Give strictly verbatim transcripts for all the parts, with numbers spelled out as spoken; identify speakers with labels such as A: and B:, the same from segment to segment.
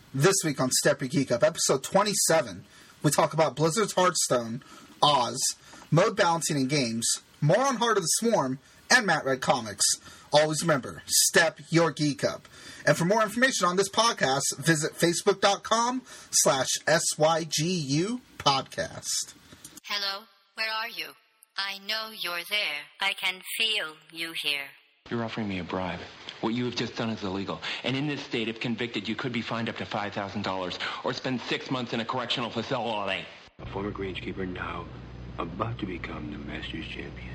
A: This week on Step Your Geek Up, episode twenty-seven, we talk about Blizzard's Hearthstone, Oz, mode balancing in games, more on Heart of the Swarm, and Matt read comics. Always remember, Step Your Geek Up. And for more information on this podcast, visit facebook.com slash SYGU podcast.
B: Hello, where are you? I know you're there. I can feel you here.
C: You're offering me a bribe. What you have just done is illegal. And in this state, if convicted, you could be fined up to five thousand dollars or spend six months in a correctional facility.
D: A former Grangekeeper now about to become the Masters champion.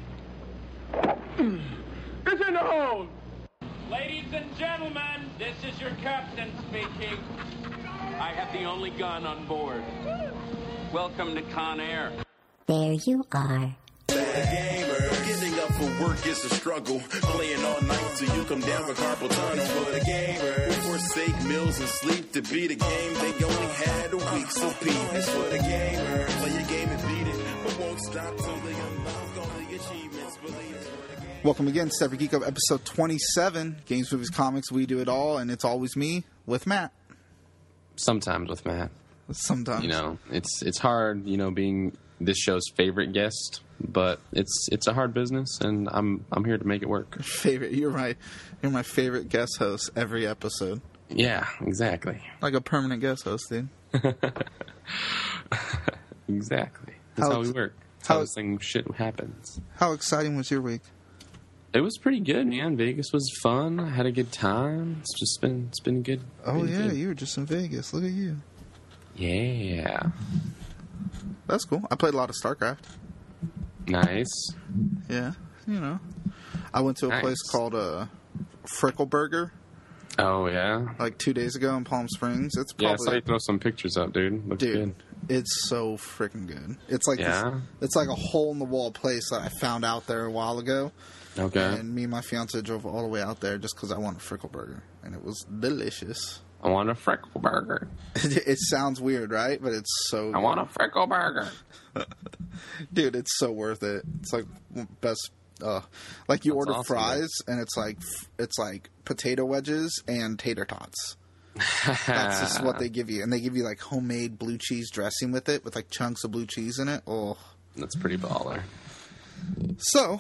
E: It's in the hole!
F: Ladies and gentlemen, this is your captain speaking. I have the only gun on board. Welcome to Con Air.
B: There you are.
G: Gamer, getting up for work is a struggle. Playing all night till you come down with carpal tunnel. For the gamer, who forsake meals and sleep to beat a game they only had a week. So P, it's for the gamer. Play your game and beat it, but won't stop till they unlock all the achievements. Believe it.
A: Welcome again, Step Your Geek Up, episode twenty-seven. Games, movies, comics, we do it all, and it's always me with Matt.
H: Sometimes with Matt.
A: Sometimes.
H: You know, it's it's hard, you know, being this show's favorite guest, but it's it's a hard business, and I'm I'm here to make it work.
A: Favorite, you're my you're my favorite guest host every episode.
H: Yeah, exactly.
A: Like a permanent guest host, dude.
H: Exactly. That's how, how we work. That's how, how this thing shit happens.
A: How exciting was your week?
H: It was pretty good, man. Vegas was fun. I had a good time. It's just been it's been good.
A: Oh
H: been
A: yeah,
H: good.
A: you were just in Vegas. Look at you.
H: Yeah.
A: That's cool. I played a lot of StarCraft.
H: Nice.
A: Yeah, you know. I went to a nice. place called uh, Frickleburger.
H: Oh, yeah?
A: Like two days ago in Palm Springs. It's probably,
H: yeah, I saw you throw some pictures up, dude. Looks
A: dude,
H: good.
A: It's so freaking good. It's like
H: yeah?
A: this, it's like a hole-in-the-wall place that I found out there a while ago.
H: Okay.
A: And me and my fiance drove all the way out there just because I wanted a Frickleburger. And it was delicious.
H: I want a Freckle Burger.
A: It sounds weird, right? But it's so good.
H: I want a Freckle Burger.
A: Dude, it's so worth it. It's like best. Uh, like you
H: That's
A: order
H: awesome,
A: fries, man. And it's like it's like potato wedges and tater tots. That's just what they give you, and they give you like homemade blue cheese dressing with it, with like chunks of blue cheese in it. Oh,
H: that's pretty baller.
A: So,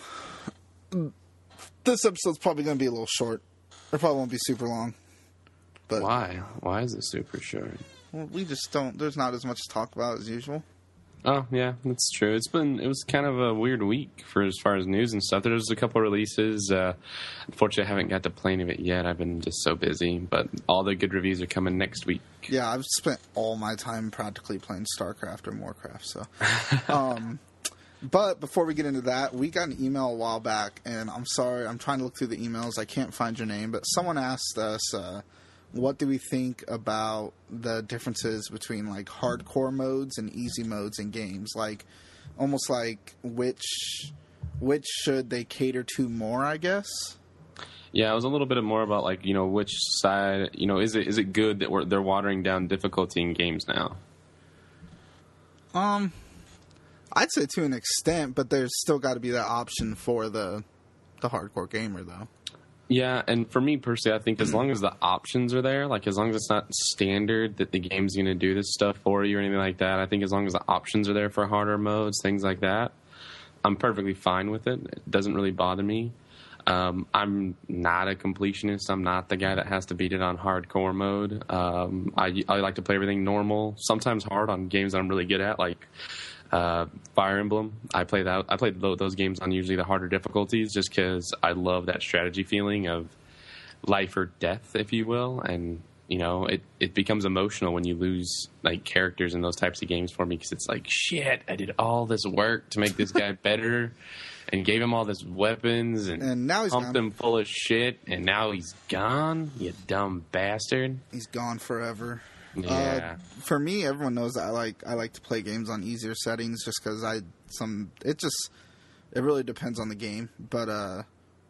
A: this episode's probably going to be a little short. It probably won't be super long. But
H: why? Why is it super short?
A: Well, we just don't. There's not as much to talk about as usual.
H: Oh yeah, that's true. It's been it was kind of a weird week for as far as news and stuff. There's a couple of releases. Uh, unfortunately, I haven't got to play any of it yet. I've been just so busy. But all the good reviews are coming next week.
A: Yeah, I've spent all my time practically playing StarCraft or Warcraft. So, um, but before we get into that, we got an email a while back, and I'm sorry, I'm trying to look through the emails. I can't find your name, but someone asked us. Uh, What do we think about the differences between, like, hardcore modes and easy modes in games? Like, almost like which which should they cater to more, I guess?
H: Yeah, it was a little bit more about, like, you know, which side, you know, is it is it good that we're, they're watering down difficulty in games now?
A: Um, I'd say to an extent, but there's still got to be that option for the the hardcore gamer, though.
H: Yeah, and for me personally, I think as long as the options are there, like as long as it's not standard that the game's going to do this stuff for you or anything like that, I think as long as the options are there for harder modes, things like that, I'm perfectly fine with it. It doesn't really bother me. Um, I'm not a completionist. I'm not the guy that has to beat it on hardcore mode. Um, I, I like to play everything normal, sometimes hard on games that I'm really good at, like Uh, Fire Emblem. I play that. I play those games on usually the harder difficulties, just because I love that strategy feeling of life or death, if you will. And you know, it it becomes emotional when you lose like characters in those types of games for me, because it's like, shit, I did all this work to make this guy better, and gave him all this weapons, and,
A: and now he's
H: pumped
A: gone.
H: him full of shit, and now he's gone. You dumb bastard.
A: He's gone forever.
H: Yeah.
A: Uh, for me, everyone knows that I like I like to play games on easier settings, just because I some it just it really depends on the game. But uh,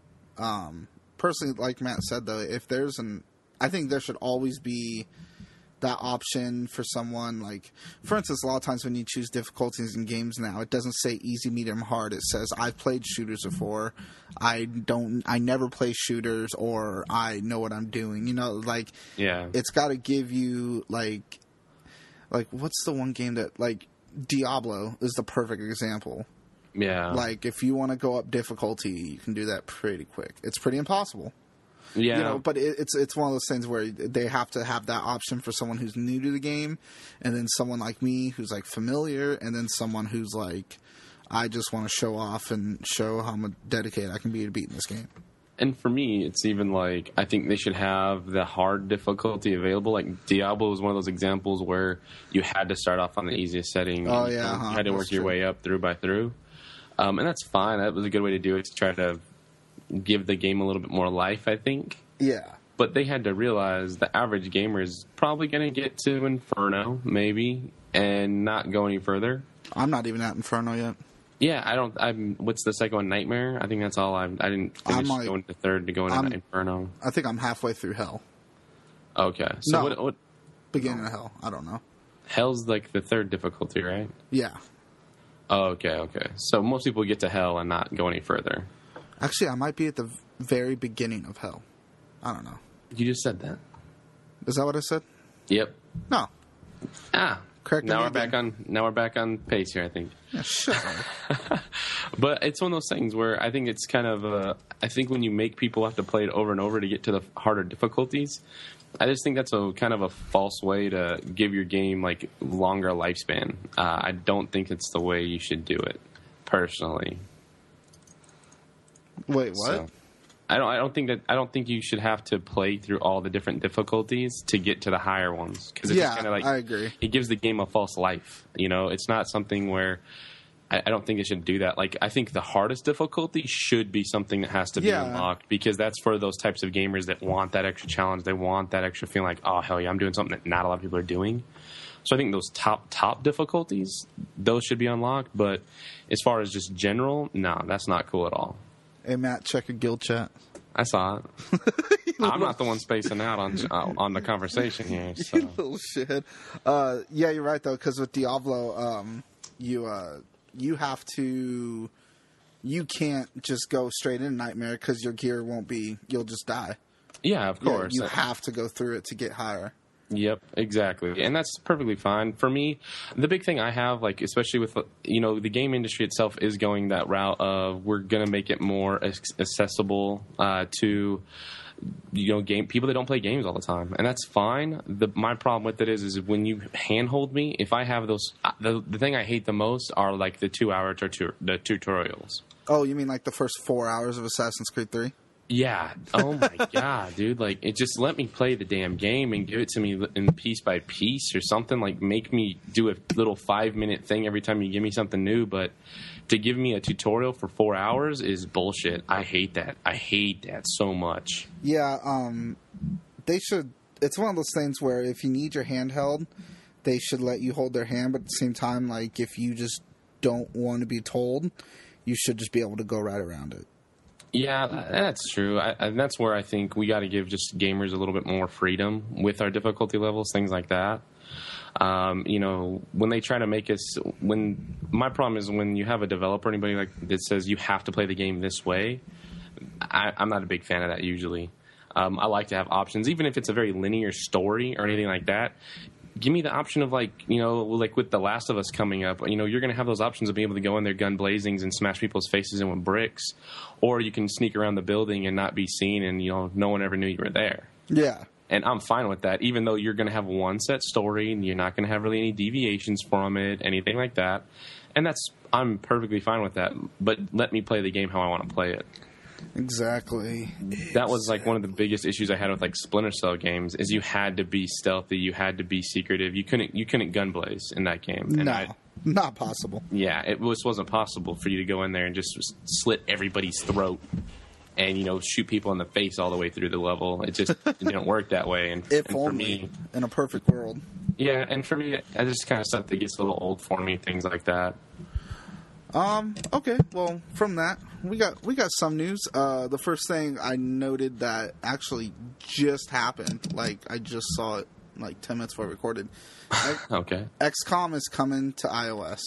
A: um, personally, like Matt said though, if there's an I think there should always be that option for someone. Like, for instance, a lot of times when you choose difficulties in games now, it doesn't say easy, medium, hard. It says I've played shooters before. I don't. I never play shooters, or I know what I'm doing. You know, like
H: Yeah.
A: it's got to give you like, like what's the one game that like Diablo is the perfect example.
H: Yeah.
A: Like, if you want to go up difficulty, you can do that pretty quick. It's pretty impossible.
H: Yeah.
A: You know, but it, it's it's one of those things where they have to have that option for someone who's new to the game, and then someone like me who's like familiar, and then someone who's like, I just want to show off and show how much dedicated I can be to beating this game.
H: And for me, it's even like, I think they should have the hard difficulty available. Like, Diablo was one of those examples where you had to start off on the easiest setting.
A: Oh,
H: and
A: yeah,
H: You
A: huh,
H: had to work
A: that's
H: your
A: true.
H: way up through by through. Um, and that's fine. That was a good way to do it, to try to give the game a little bit more life, I think.
A: Yeah.
H: But they had to realize the average gamer is probably going to get to Inferno, maybe, and not go any further.
A: I'm not even at Inferno yet.
H: Yeah, I don't. I'm. What's the second one? Nightmare. I think that's all. I'm. I didn't finish
A: I'm like-
H: going to third to go into
A: I'm-
H: Inferno.
A: I think I'm halfway through Hell.
H: Okay, so
A: No.
H: what? What?
A: Beginning of Hell. I don't know.
H: Hell's like the third difficulty, right?
A: Yeah.
H: Oh, okay, okay. So most people get to Hell and not go any further.
A: Actually, I might be at the very beginning of Hell. I don't know.
H: You just said that.
A: Is that what I said?
H: Yep.
A: No.
H: Ah.
A: Correct
H: Now
A: me
H: we're
A: again.
H: back on. Now we're back on pace here, I think.
A: Yeah, shut up.
H: But it's one of those things where I think it's kind of. Uh, I think when you make people have to play it over and over to get to the harder difficulties, I just think that's a kind of a false way to give your game like longer lifespan. Uh, I don't think it's the way you should do it, personally.
A: Wait, what?
H: So, I don't. I don't think that. I don't think you should have to play through all the different difficulties to get to the higher ones. Because it's
A: Yeah,
H: just kind of like
A: I agree.
H: It gives the game a false life. You know, it's not something where. I, I don't think it should do that. Like, I think the hardest difficulty should be something that has to be
A: Yeah.
H: unlocked, because that's for those types of gamers that want that extra challenge. They want that extra feeling like, oh hell yeah, I'm doing something that not a lot of people are doing. So I think those top top difficulties, those should be unlocked. But as far as just general, no, that's not cool at all.
A: Hey, Matt, check your guild chat.
H: I saw it. I'm not the one spacing out on uh, on the conversation here. So.
A: You little shithead. Uh, yeah, you're right, though, because with Diablo, um, you uh, you have to... You can't just go straight into Nightmare because your gear won't be... You'll just die.
H: Yeah, of
A: Yeah,
H: course.
A: you have to go through it to get higher.
H: Yep, exactly. And that's perfectly fine. For me, the big thing I have, like, especially with, you know, the game industry itself is going that route of we're going to make it more accessible uh, to, you know, game people that don't play games all the time. And that's fine. The, my problem with it is, is when you handhold me, if I have those, the, the thing I hate the most are, like, the two-hour tutor, the tutorials.
A: Oh, you mean like the first four hours of Assassin's Creed three?
H: Yeah. Oh my god, dude! Like, it just let me play the damn game and give it to me in piece by piece or something. Like, make me do a little five minute thing every time you give me something new. But to give me a tutorial for four hours is bullshit. I hate that. I hate that so much.
A: Yeah, um, they should... It's one of those things where if you need your handheld, they should let you hold their hand, but at the same time, like, if you just don't want to be told, you should just be able to go right around it.
H: Yeah, that's true. I, and that's where I think we got to give just gamers a little bit more freedom with our difficulty levels, things like that. Um, you know, when they try to make us, when my problem is when you have a developer, anybody like that says you have to play the game this way, I, I'm not a big fan of that usually. Um, I like to have options, even if it's a very linear story or anything like that. Give me the option of, like, you know, like with The Last of Us coming up, you know, you're going to have those options of being able to go in there gun blazings and smash people's faces in with bricks, or you can sneak around the building and not be seen and, you know, no one ever knew you were there.
A: Yeah.
H: And I'm fine with that, even though you're going to have one set story and you're not going to have really any deviations from it, anything like that. And that's, I'm perfectly fine with that, but let me play the game how I want to play it.
A: Exactly.
H: That was like one of the biggest issues I had with like Splinter Cell games is you had to be stealthy, you had to be secretive. You couldn't you couldn't gun blaze in that game. And
A: No,
H: I,
A: not possible.
H: yeah, it was wasn't possible for you to go in there and just slit everybody's throat and, you know, shoot people in the face all the way through the level. It just it didn't work that way. And,
A: If
H: and for
A: only
H: me,
A: in a perfect world.
H: yeah, and for me, I just kind of stuff that gets a little old for me, things like that.
A: Um, okay, well, from that, we got we got some news. Uh, the first thing I noted that actually just happened, like, I just saw it like ten minutes before we recorded.
H: Okay.
A: X COM is coming to iOS.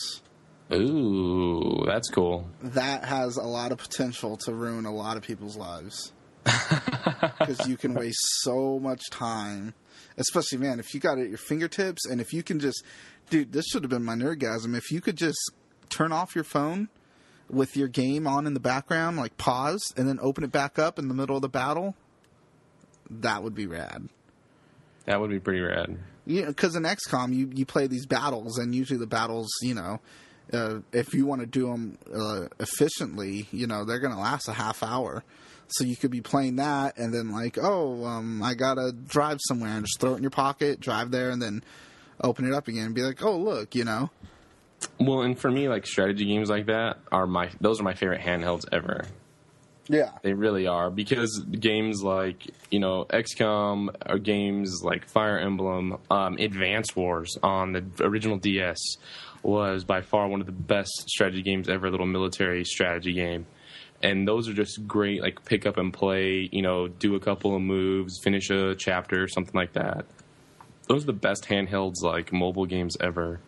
H: Ooh, that's cool.
A: That has a lot of potential to ruin a lot of people's lives. Because you can waste so much time. Especially, man, if you got it at your fingertips, and if you can just... Dude, this should have been my nerdgasm. If you could just turn off your phone with your game on in the background, like pause, and then open it back up in the middle of the battle, that would be rad.
H: That would be pretty rad.
A: Yeah, because in X COM, you, you play these battles, and usually the battles, you know... Uh, if you want to do them uh, efficiently, you know, they're going to last a half hour. So you could be playing that and then like, oh, um, I got to drive somewhere and just throw it in your pocket, drive there, and then open it up again and be like, oh, look, you know.
H: Well, and for me, like strategy games like that are my, those are my favorite handhelds ever.
A: Yeah.
H: They really are, because games like, you know, X COM or games like Fire Emblem, um, Advance Wars on the original D S was by far one of the best strategy games ever, a little military strategy game. And those are just great, like pick up and play, you know, do a couple of moves, finish a chapter, something like that. Those are the best handhelds, like mobile games ever.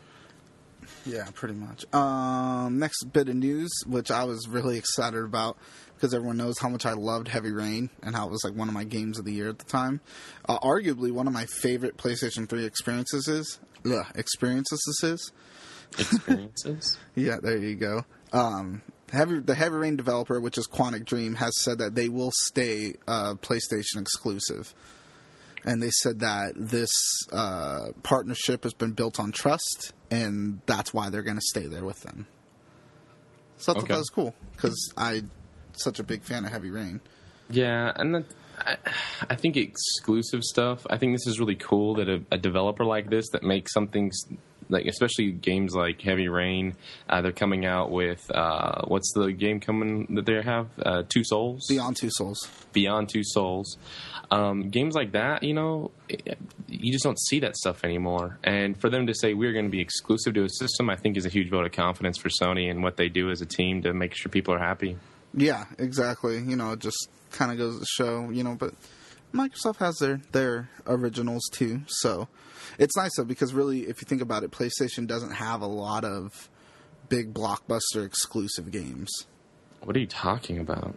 A: Yeah, pretty much. Um, next bit of news, which I was really excited about, because everyone knows how much I loved Heavy Rain and how it was like one of my games of the year at the time. Uh, arguably one of my favorite PlayStation three experiences is. Ugh, experiences this is.
H: Experiences?
A: Yeah, there you go. Um, Heavy, the Heavy Rain developer, which is Quantic Dream, has said that they will stay uh, PlayStation exclusive. And they said that this uh, partnership has been built on trust, and that's why they're going to stay there with them. So I thought
H: Okay.
A: that was cool, because I'm such a big fan of Heavy Rain.
H: Yeah, and the, I, I think exclusive stuff, I think this is really cool that a, a developer like this that makes something, like especially games like Heavy Rain, uh, they're coming out with, uh, what's the game coming that they have? Uh, Two Souls?
A: Beyond Two Souls.
H: Beyond Two Souls. Um, games like that, you know, you just don't see that stuff anymore. And for them to say we're going to be exclusive to a system, I think is a huge vote of confidence for Sony and what they do as a team to make sure people are happy.
A: Yeah, exactly. You know, it just kind of goes to show, you know, but Microsoft has their, their originals too. So it's nice though, because really, if you think about it, PlayStation doesn't have a lot of big blockbuster exclusive games.
H: What are you talking about?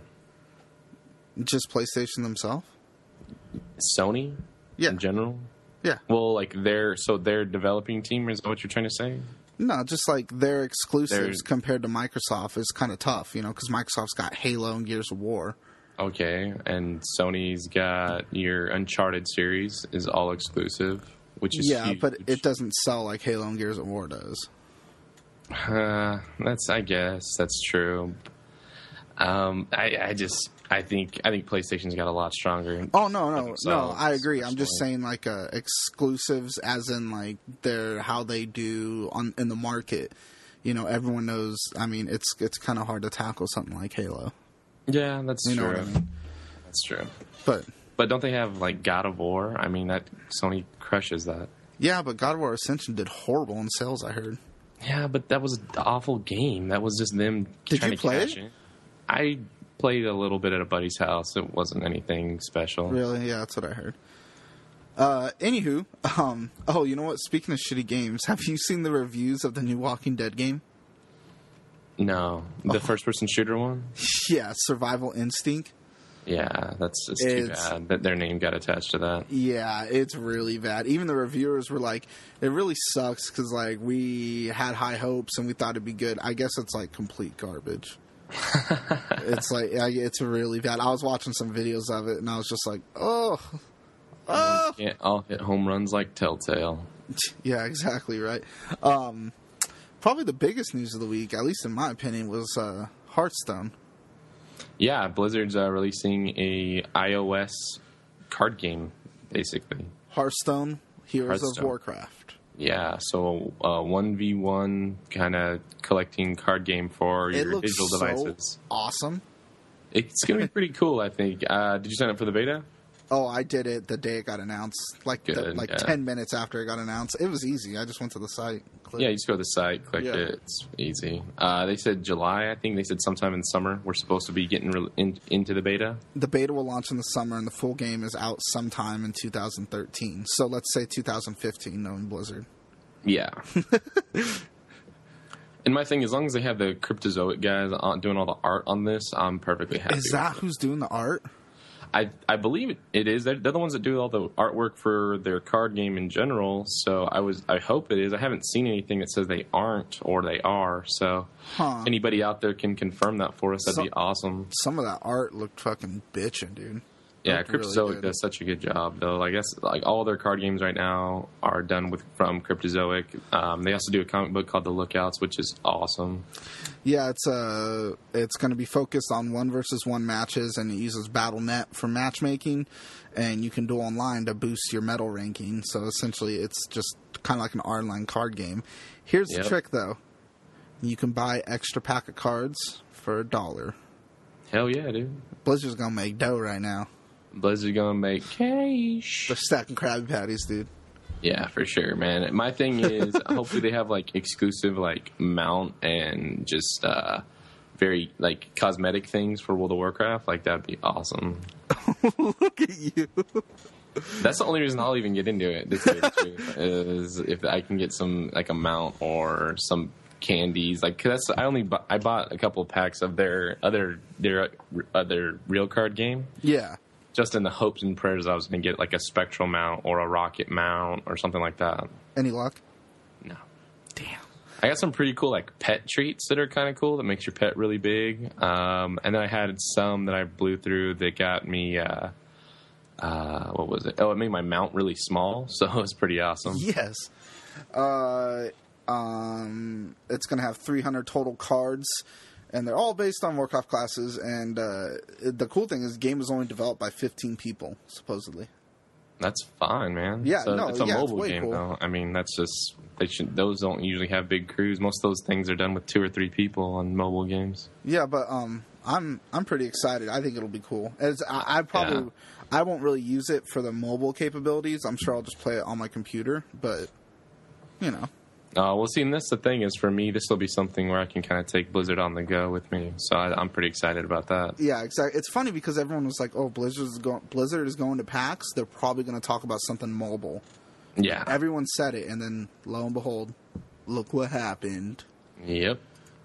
A: Just PlayStation themselves?
H: Sony?
A: Yeah.
H: In general?
A: Yeah.
H: Well, like their, so their developing team, is that what you're trying to say?
A: No, just like their exclusives
H: They're-
A: compared to Microsoft is kind of tough, you know, because Microsoft's got Halo and Gears of War.
H: Okay, and Sony's got your Uncharted series is all exclusive, which is
A: Yeah,
H: huge.
A: but it doesn't sell like Halo and Gears of War does.
H: Uh, that's, I guess, that's true. Um, I, I just, I think, I think PlayStation's got a lot stronger.
A: Oh no, no, no!
H: themselves,
A: I agree. I'm just
H: personally.
A: saying, like, uh, exclusives, as in like their how they do on in the market. You know, everyone knows. I mean, it's it's kind of hard to tackle something like Halo.
H: Yeah, that's
A: You know
H: true.
A: what I mean?
H: That's true.
A: But
H: But don't they have like God of War? I mean, that Sony crushes that.
A: yeah, but God of War Ascension did horrible in sales. I heard.
H: Yeah, but that was an awful game. That was just them
A: Did
H: trying
A: you
H: to
A: play
H: cash
A: it?
H: in. I played a little bit at a buddy's house. It wasn't anything special.
A: Really? Yeah, that's what I heard. Uh, anywho, um, oh, you know what? Speaking of shitty games, have you seen the reviews of the new Walking Dead game?
H: No, the
A: Oh.
H: first-person shooter one.
A: Yeah, Survival Instinct.
H: Yeah, that's just too
A: It's-
H: bad that their name got attached to that.
A: Yeah, it's really bad. Even the reviewers were like, it really sucks because, like, we had high hopes and we thought it'd be good. I guess it's, like, complete garbage. It's, like, I- it's really bad. I was watching some videos of it and I was just like, oh, oh.
H: Can't all hit home runs like Telltale.
A: Yeah, exactly, right. Um, probably the biggest news of the week, at least in my opinion, was uh, Hearthstone.
H: Yeah, Blizzard's uh, releasing a iOS card game, basically.
A: Hearthstone, Heroes
H: Hearthstone.
A: of Warcraft.
H: Yeah, so a one v one kind of collecting card game for
A: It
H: your
A: looks
H: digital
A: so
H: devices.
A: awesome.
H: It's going to be pretty cool, I think. Uh, did you sign up for the beta?
A: Oh, I did it the day it got announced. Like the,
H: Good,
A: like
H: yeah.
A: ten minutes after it got announced. It was easy. I just went to the site. clicked.
H: Yeah, you just go to the site, click
A: Yeah.
H: it. It's easy. Uh, they said July. I think they said sometime in summer we're supposed to be getting re- in, into the beta.
A: The beta will launch in the summer, and the full game is out sometime in two thousand thirteen. So let's say two thousand fifteen, knowing Blizzard.
H: Yeah. And my thing, as long as they have the Cryptozoic guys on, doing all the art on this, I'm perfectly happy.
A: Is that
H: with it.
A: who's doing the art?
H: I I believe it, it is. They're, they're the ones that do all the artwork for their card game in general. So I was I hope it is. I haven't seen anything that says they aren't or they are. So
A: Huh.
H: if anybody out there can confirm that for us, that'd
A: So-
H: be awesome.
A: Some of that art looked fucking bitchin', dude.
H: Yeah,
A: Looked really
H: Cryptozoic
A: good.
H: does such a good job, though. I guess like all their card games right now are done with from Cryptozoic. Um, they also do a comic book called The Lookouts, which is awesome.
A: Yeah, it's uh, it's going to be focused on one versus one matches, and it uses Battle dot net for matchmaking, and you can do online to boost your medal ranking. So essentially, it's just kind of like an online card game. Here's
H: Yep.
A: the trick, though: you can buy extra pack of cards for a dollar.
H: Hell yeah, dude.
A: Blizzard's gonna make dough right now.
H: Blizzard gonna make cash.
A: They're stacking Krabby Patties, dude.
H: Yeah, for sure, man. My thing is, hopefully they have like exclusive like mount and just uh, very like cosmetic things for World of Warcraft. Like that'd be awesome.
A: Look at you.
H: That's the only reason I'll even get into it. This is if I can get some like a mount or some candies. Like 'cause that's I only bu- I bought a couple of packs of their other their other real card game.
A: Yeah.
H: Just in the hopes and prayers I was going to get like a spectral mount or a rocket mount or something like that.
A: Any luck?
H: No.
A: Damn.
H: I got some pretty cool like pet treats that are kind of cool that makes your pet really big. Um, and then I had some that I blew through that got me, uh, uh, what was it? Oh, it made my mount really small. So it was pretty awesome.
A: Yes. Uh, um, it's going to have three hundred total cards, and they're all based on Warcraft classes. And uh, the cool thing is the game was only developed by fifteen people, supposedly.
H: That's fine, man.
A: Yeah,
H: it's a,
A: no,
H: it's a
A: yeah, it's
H: mobile
A: way
H: game
A: cool.
H: though. I mean, that's just they should. Those don't usually have big crews. Most of those things are done with two or three people on mobile games.
A: Yeah, but um, I'm I'm pretty excited. I think it'll be cool. It's, I, I probably
H: Yeah.
A: I won't really use it for the mobile capabilities. I'm sure I'll just play it on my computer. But you know,
H: Uh, well, see, and that's the thing is for me, this will be something where I can kind of take Blizzard on the go with me. So I, I'm pretty excited about that.
A: yeah, exactly. It's funny because everyone was like, "Oh, Blizzard's going Blizzard is going to PAX. They're probably going to talk about something mobile."
H: Yeah.
A: Everyone said it, and then lo and behold, look what happened.
H: Yep.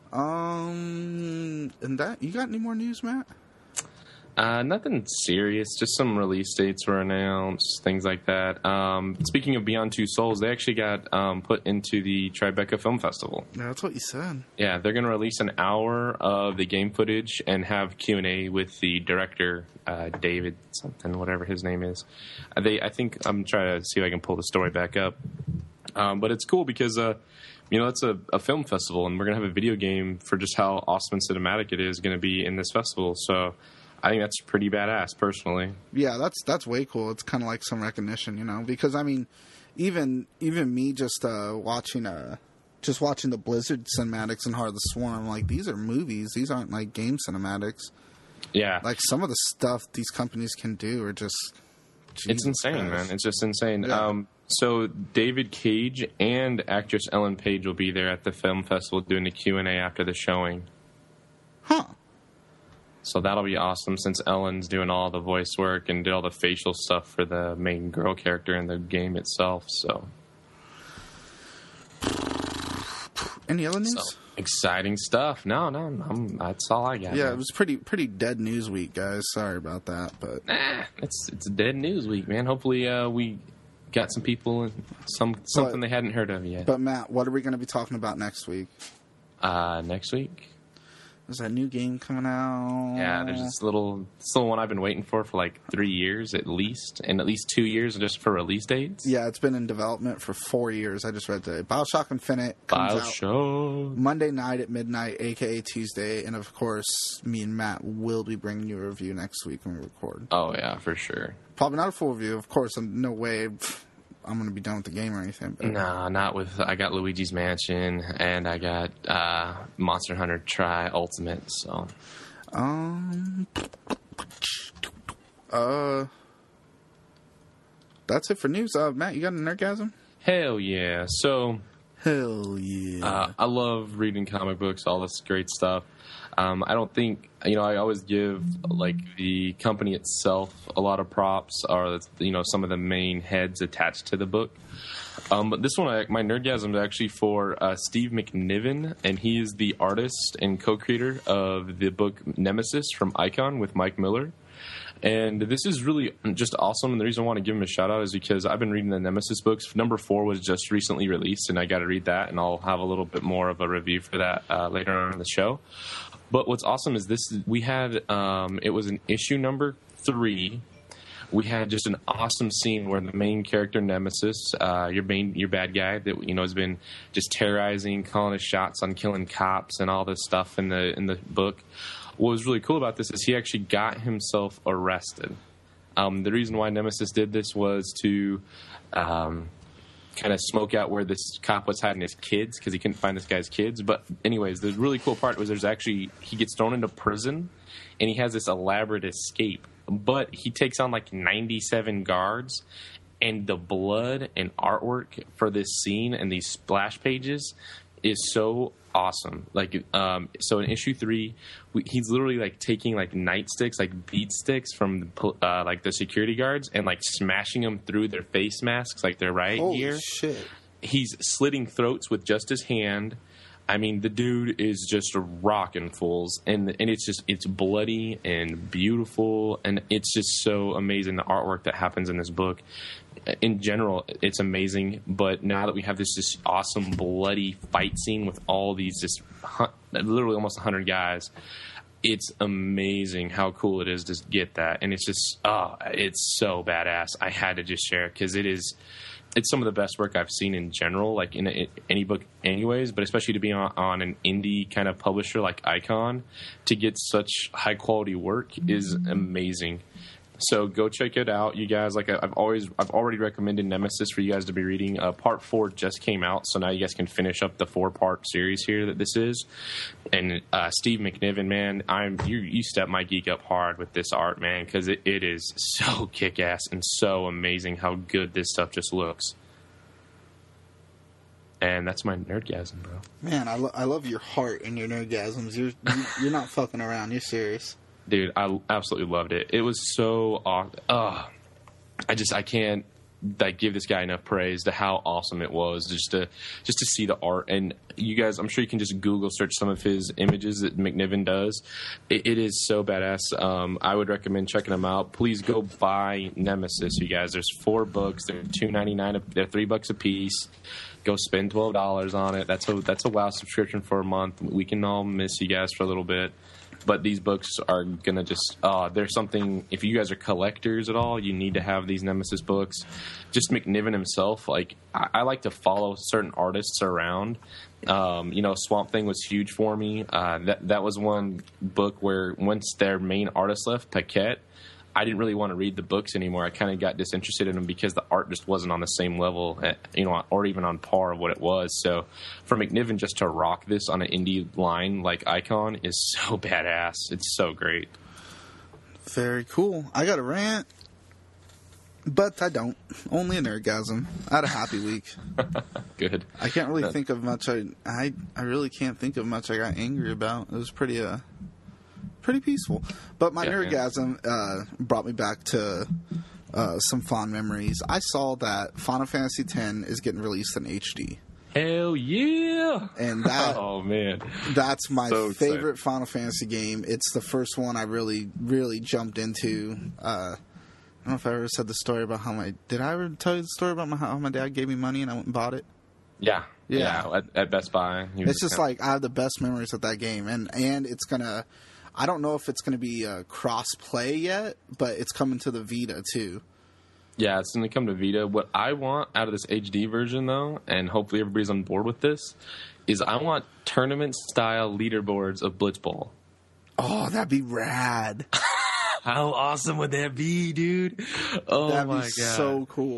A: Um, and that you got any more news, Matt?
H: Uh, nothing serious. Just some release dates were announced, things like that. Um, speaking of Beyond Two Souls, they actually got um, put into the Tribeca Film Festival.
A: Yeah, that's what you said.
H: Yeah, they're going to release an hour of the game footage and have Q and A with the director, uh, David something, whatever his name is. Uh, they, I think I'm trying to see if I can pull the story back up. Um, but it's cool because, uh, you know, it's a, a film festival, and we're going to have a video game for just how awesome and cinematic it is going to be in this festival. So I think that's pretty badass, personally.
A: Yeah, that's that's way cool. It's kind of like some recognition, you know, because I mean, even even me just uh, watching uh just watching the Blizzard cinematics in Heart of the Swarm, I'm like, these are movies. These aren't like game cinematics.
H: Yeah.
A: Like some of the stuff these companies can do are just
H: It's
A: Jesus
H: insane,
A: Christ.
H: man. It's just insane.
A: Yeah.
H: Um, so David Cage and actress Ellen Page will be there at the film festival doing the Q and A after the showing.
A: Huh.
H: So that'll be awesome since Ellen's doing all the voice work and did all the facial stuff for the main girl character in the game itself. So,
A: Any other news?
H: so exciting stuff. No, no, I'm, that's all I got.
A: Yeah,
H: man.
A: it was pretty pretty dead news week, guys. Sorry about that, but
H: Nah, it's it's a dead news week, man. Hopefully, uh, we got some people and some something
A: But-
H: they hadn't heard of yet.
A: but Matt, what are we going to be talking about next week?
H: uh, next week.
A: There's that new game coming out.
H: Yeah, there's this little, this little one I've been waiting for for like three years at least, and at least two years just for release dates.
A: Yeah, it's been in development for four years. I just read that. BioShock Infinite comes out
H: BioShock.
A: Monday night at midnight, aka Tuesday, and of course, me and Matt will be bringing you a review next week when we record.
H: Oh yeah, for sure.
A: Probably not a full review, of course. I'm, no way pff, I'm going to be done with the game or anything. But
H: Nah, not with. I got Luigi's Mansion and I got uh, Monster Hunter Tri Ultimate. So
A: um, uh, that's it for news. Uh, Matt, you got a nerdgasm?
H: Hell yeah. So,
A: Hell yeah.
H: uh, I love reading comic books, all this great stuff. Um, I don't think, you know, I always give, like, the company itself a lot of props, or, you know, some of the main heads attached to the book. Um, but this one, I, my nerdgasm is actually for uh, Steve McNiven, and he is the artist and co-creator of the book Nemesis from Icon with Mike Miller. And this is really just awesome, and the reason I want to give him a shout-out is because I've been reading the Nemesis books. Number four was just recently released, and I got to read that, and I'll have a little bit more of a review for that uh, later on in the show. But what's awesome is this, we had, um, it was an issue number three. We had just an awesome scene where the main character, Nemesis, uh, your main, your bad guy that, you know, has been just terrorizing, calling his shots on killing cops and all this stuff in the in the book. What was really cool about this is he actually got himself arrested. Um, the reason why Nemesis did this was to um, kind of smoke out where this cop was hiding his kids, because he couldn't find this guy's kids. But anyways, the really cool part was there's actually, he gets thrown into prison, and he has this elaborate escape. But he takes on like ninety-seven guards, and the blood and artwork for this scene and these splash pages is so awesome. Like, um, so in issue three, we, he's literally like taking like nightsticks, like beat sticks from the, uh, like the security guards, and like smashing them through their face masks, like their riot
A: Holy
H: gear.
A: shit.
H: He's slitting throats with just his hand. I mean, the dude is just rocking fools, and and it's just, it's bloody and beautiful, and it's just so amazing, the artwork that happens in this book. In general, it's amazing, but now that we have this this awesome bloody fight scene with all these just literally almost one hundred guys, it's amazing how cool it is to get that, and it's just, oh, it's so badass. I had to just share it because it is, it's some of the best work I've seen in general, like in, a, in any book anyways, but especially to be on, on an indie kind of publisher like Icon, to get such high quality work is amazing. So go check it out, you guys. Like I've always, I've already recommended Nemesis for you guys to be reading. Uh, part four just came out, so now you guys can finish up the four-part series here that this is. And uh, Steve McNiven, man, I'm you. You step my geek up hard with this art, man, because it, it is so kick-ass and so amazing how good this stuff just looks. And that's my nerdgasm, bro.
A: Man, I, lo- I love your heart and your nerdgasms. You're you, you're not fucking around. You're serious.
H: Dude, I absolutely loved it. It was so awesome. Uh, I just, I can't like give this guy enough praise to how awesome it was just to just to see the art. And you guys, I'm sure you can just Google search some of his images that McNiven does. It, it is so badass. Um, I would recommend checking them out. Please go buy Nemesis, you guys. There's four books. They're two ninety-nine. They're three bucks a piece. Go spend twelve dollars on it. That's a that's a WoW subscription for a month. We can all miss you guys for a little bit. But these books are going to just, uh, there's something, if you guys are collectors at all, you need to have these Nemesis books. Just McNiven himself, like, I, I like to follow certain artists around. Um, you know, Swamp Thing was huge for me. Uh, that, that was one book where once their main artist left, Paquette, I didn't really want to read the books anymore. I kind of got disinterested in them because the art just wasn't on the same level, at, you know, or even on par of what it was. So for McNiven just to rock this on an indie line like Icon is so badass. It's so great.
A: Very cool. I got a rant, but I don't. Only a nerdgasm. I had a happy week.
H: Good.
A: I can't really think of much. I, I I really can't think of much I got angry about. It was pretty uh. pretty peaceful. But my yeah, nerdgasm yeah. uh, brought me back to uh, some fond memories. I saw that Final Fantasy X is getting released in H D.
H: Hell yeah!
A: And that,
H: oh man,
A: that's my
H: so
A: favorite Final Fantasy game. It's the first one I really, really jumped into. Uh, I don't know if I ever said the story about how my did I ever tell you the story about my, how my dad gave me money and I went and bought it.
H: Yeah, yeah. yeah at, at Best Buy,
A: it's just like I have the best memories of that game, and and it's gonna. I don't know if it's going to be uh, cross-play yet, but it's coming to the Vita, too.
H: Yeah, it's going to come to Vita. What I want out of this H D version, though, and hopefully everybody's on board with this, is I want tournament-style leaderboards of Blitzball.
A: Oh, that'd be rad.
H: How awesome would that be, dude? Oh,
A: that'd
H: my
A: be
H: God.
A: so cool.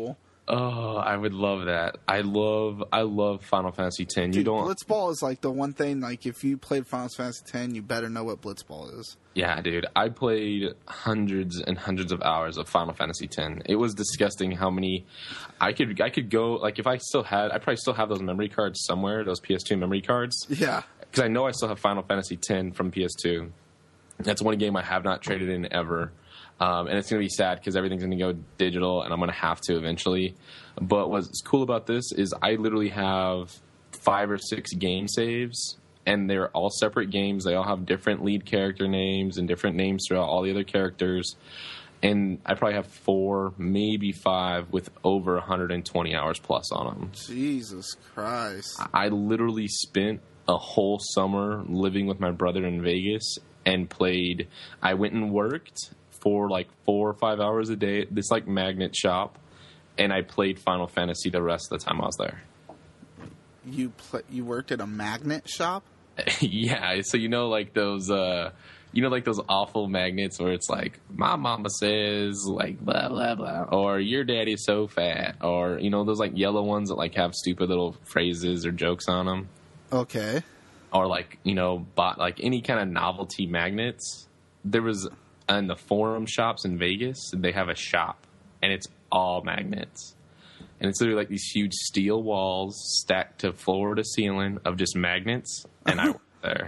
H: Oh, I would love that. I love, I love Final Fantasy X. You
A: Dude,
H: don't.
A: Blitzball is like the one thing. Like, if you played Final Fantasy X, you better know what Blitzball is.
H: Yeah, dude. I played hundreds and hundreds of hours of Final Fantasy X. It was disgusting how many. I could, I could go. Like, if I still had, I probably still have those memory cards somewhere. Those P S two memory cards.
A: Yeah.
H: Because I know I still have Final Fantasy X from P S two. That's one game I have not traded in ever. Um, and it's going to be sad because everything's going to go digital, and I'm going to have to eventually. But what's cool about this is I literally have five or six game saves, and they're all separate games. They all have different lead character names and different names throughout all the other characters. And I probably have four, maybe five, with over one hundred twenty hours plus on them.
A: Jesus Christ.
H: I literally spent a whole summer living with my brother in Vegas and played. I went and worked for like four or five hours a day at this like magnet shop, and I played Final Fantasy the rest of the time I was there.
A: You play, you worked at a magnet shop?
H: Yeah, so you know like those uh you know like those awful magnets where it's like my mama says like blah blah blah, or your daddy's so fat, or you know those like yellow ones that like have stupid little phrases or jokes on them.
A: Okay.
H: Or like, you know, bought like any kind of novelty magnets. There was in the Forum shops in Vegas, they have a shop, and it's all magnets. And it's literally like these huge steel walls stacked to floor to ceiling of just magnets, and I worked there.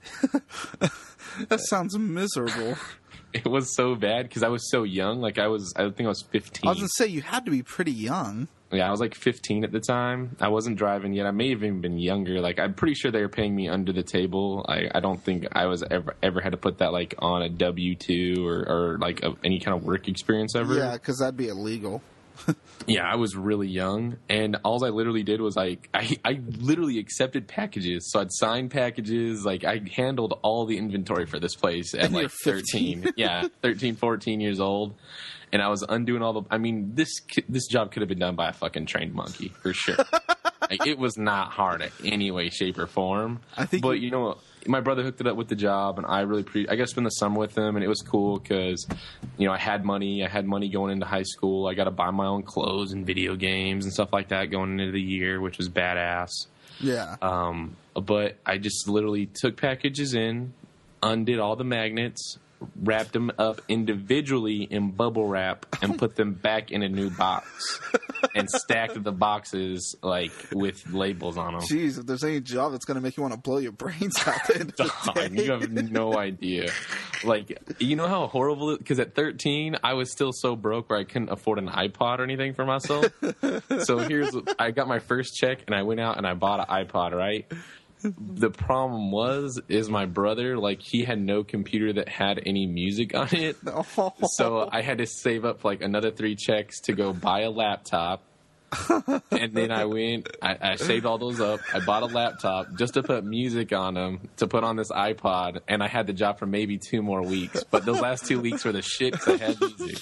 A: That sounds miserable.
H: It was so bad because I was so young. Like I was, I think I was fifteen.
A: I was going to say, you had to be pretty young.
H: Yeah, I was like fifteen at the time. I wasn't driving yet. I may have even been younger. Like, I'm pretty sure they were paying me under the table. I, I don't think I was ever ever had to put that like on a W two or, or like a, any kind of work experience ever.
A: Yeah, because that'd be illegal.
H: Yeah, I was really young, and all I literally did was like I, I literally accepted packages. So I'd sign packages. Like I handled all the inventory for this place at
A: And you're
H: like thirteen. Yeah, thirteen, fourteen years old. And I was undoing all the. I mean, this this job could have been done by a fucking trained monkey for sure. Like, it was not hard in any way, shape, or form.
A: I think,
H: but
A: you,
H: you know, my brother hooked it up with the job, and I really pre- I got to spend the summer with him, and it was cool because, you know, I had money. I had money going into high school. I got to buy my own clothes and video games and stuff like that going into the year, which was badass.
A: Yeah.
H: Um, but I just literally took packages in, undid all the magnets, wrapped them up individually in bubble wrap, and put them back in a new box, and stacked the boxes like with labels on them.
A: Jeez, if there's any job that's going to make you want to blow your brains out, the end of the day.
H: You have no idea. Like, you know how horrible it is? Because at thirteen, I was still so broke where I couldn't afford an iPod or anything for myself. So here's, I got my first check, and I went out and I bought an iPod, right? The problem was, is my brother, like, he had no computer that had any music on it.
A: Oh.
H: So I had to save up like another three checks to go buy a laptop. And then I went, I, I saved all those up. I bought a laptop just to put music on them, to put on this iPod. And I had the job for maybe two more weeks. But those last two weeks were the shit because I had music.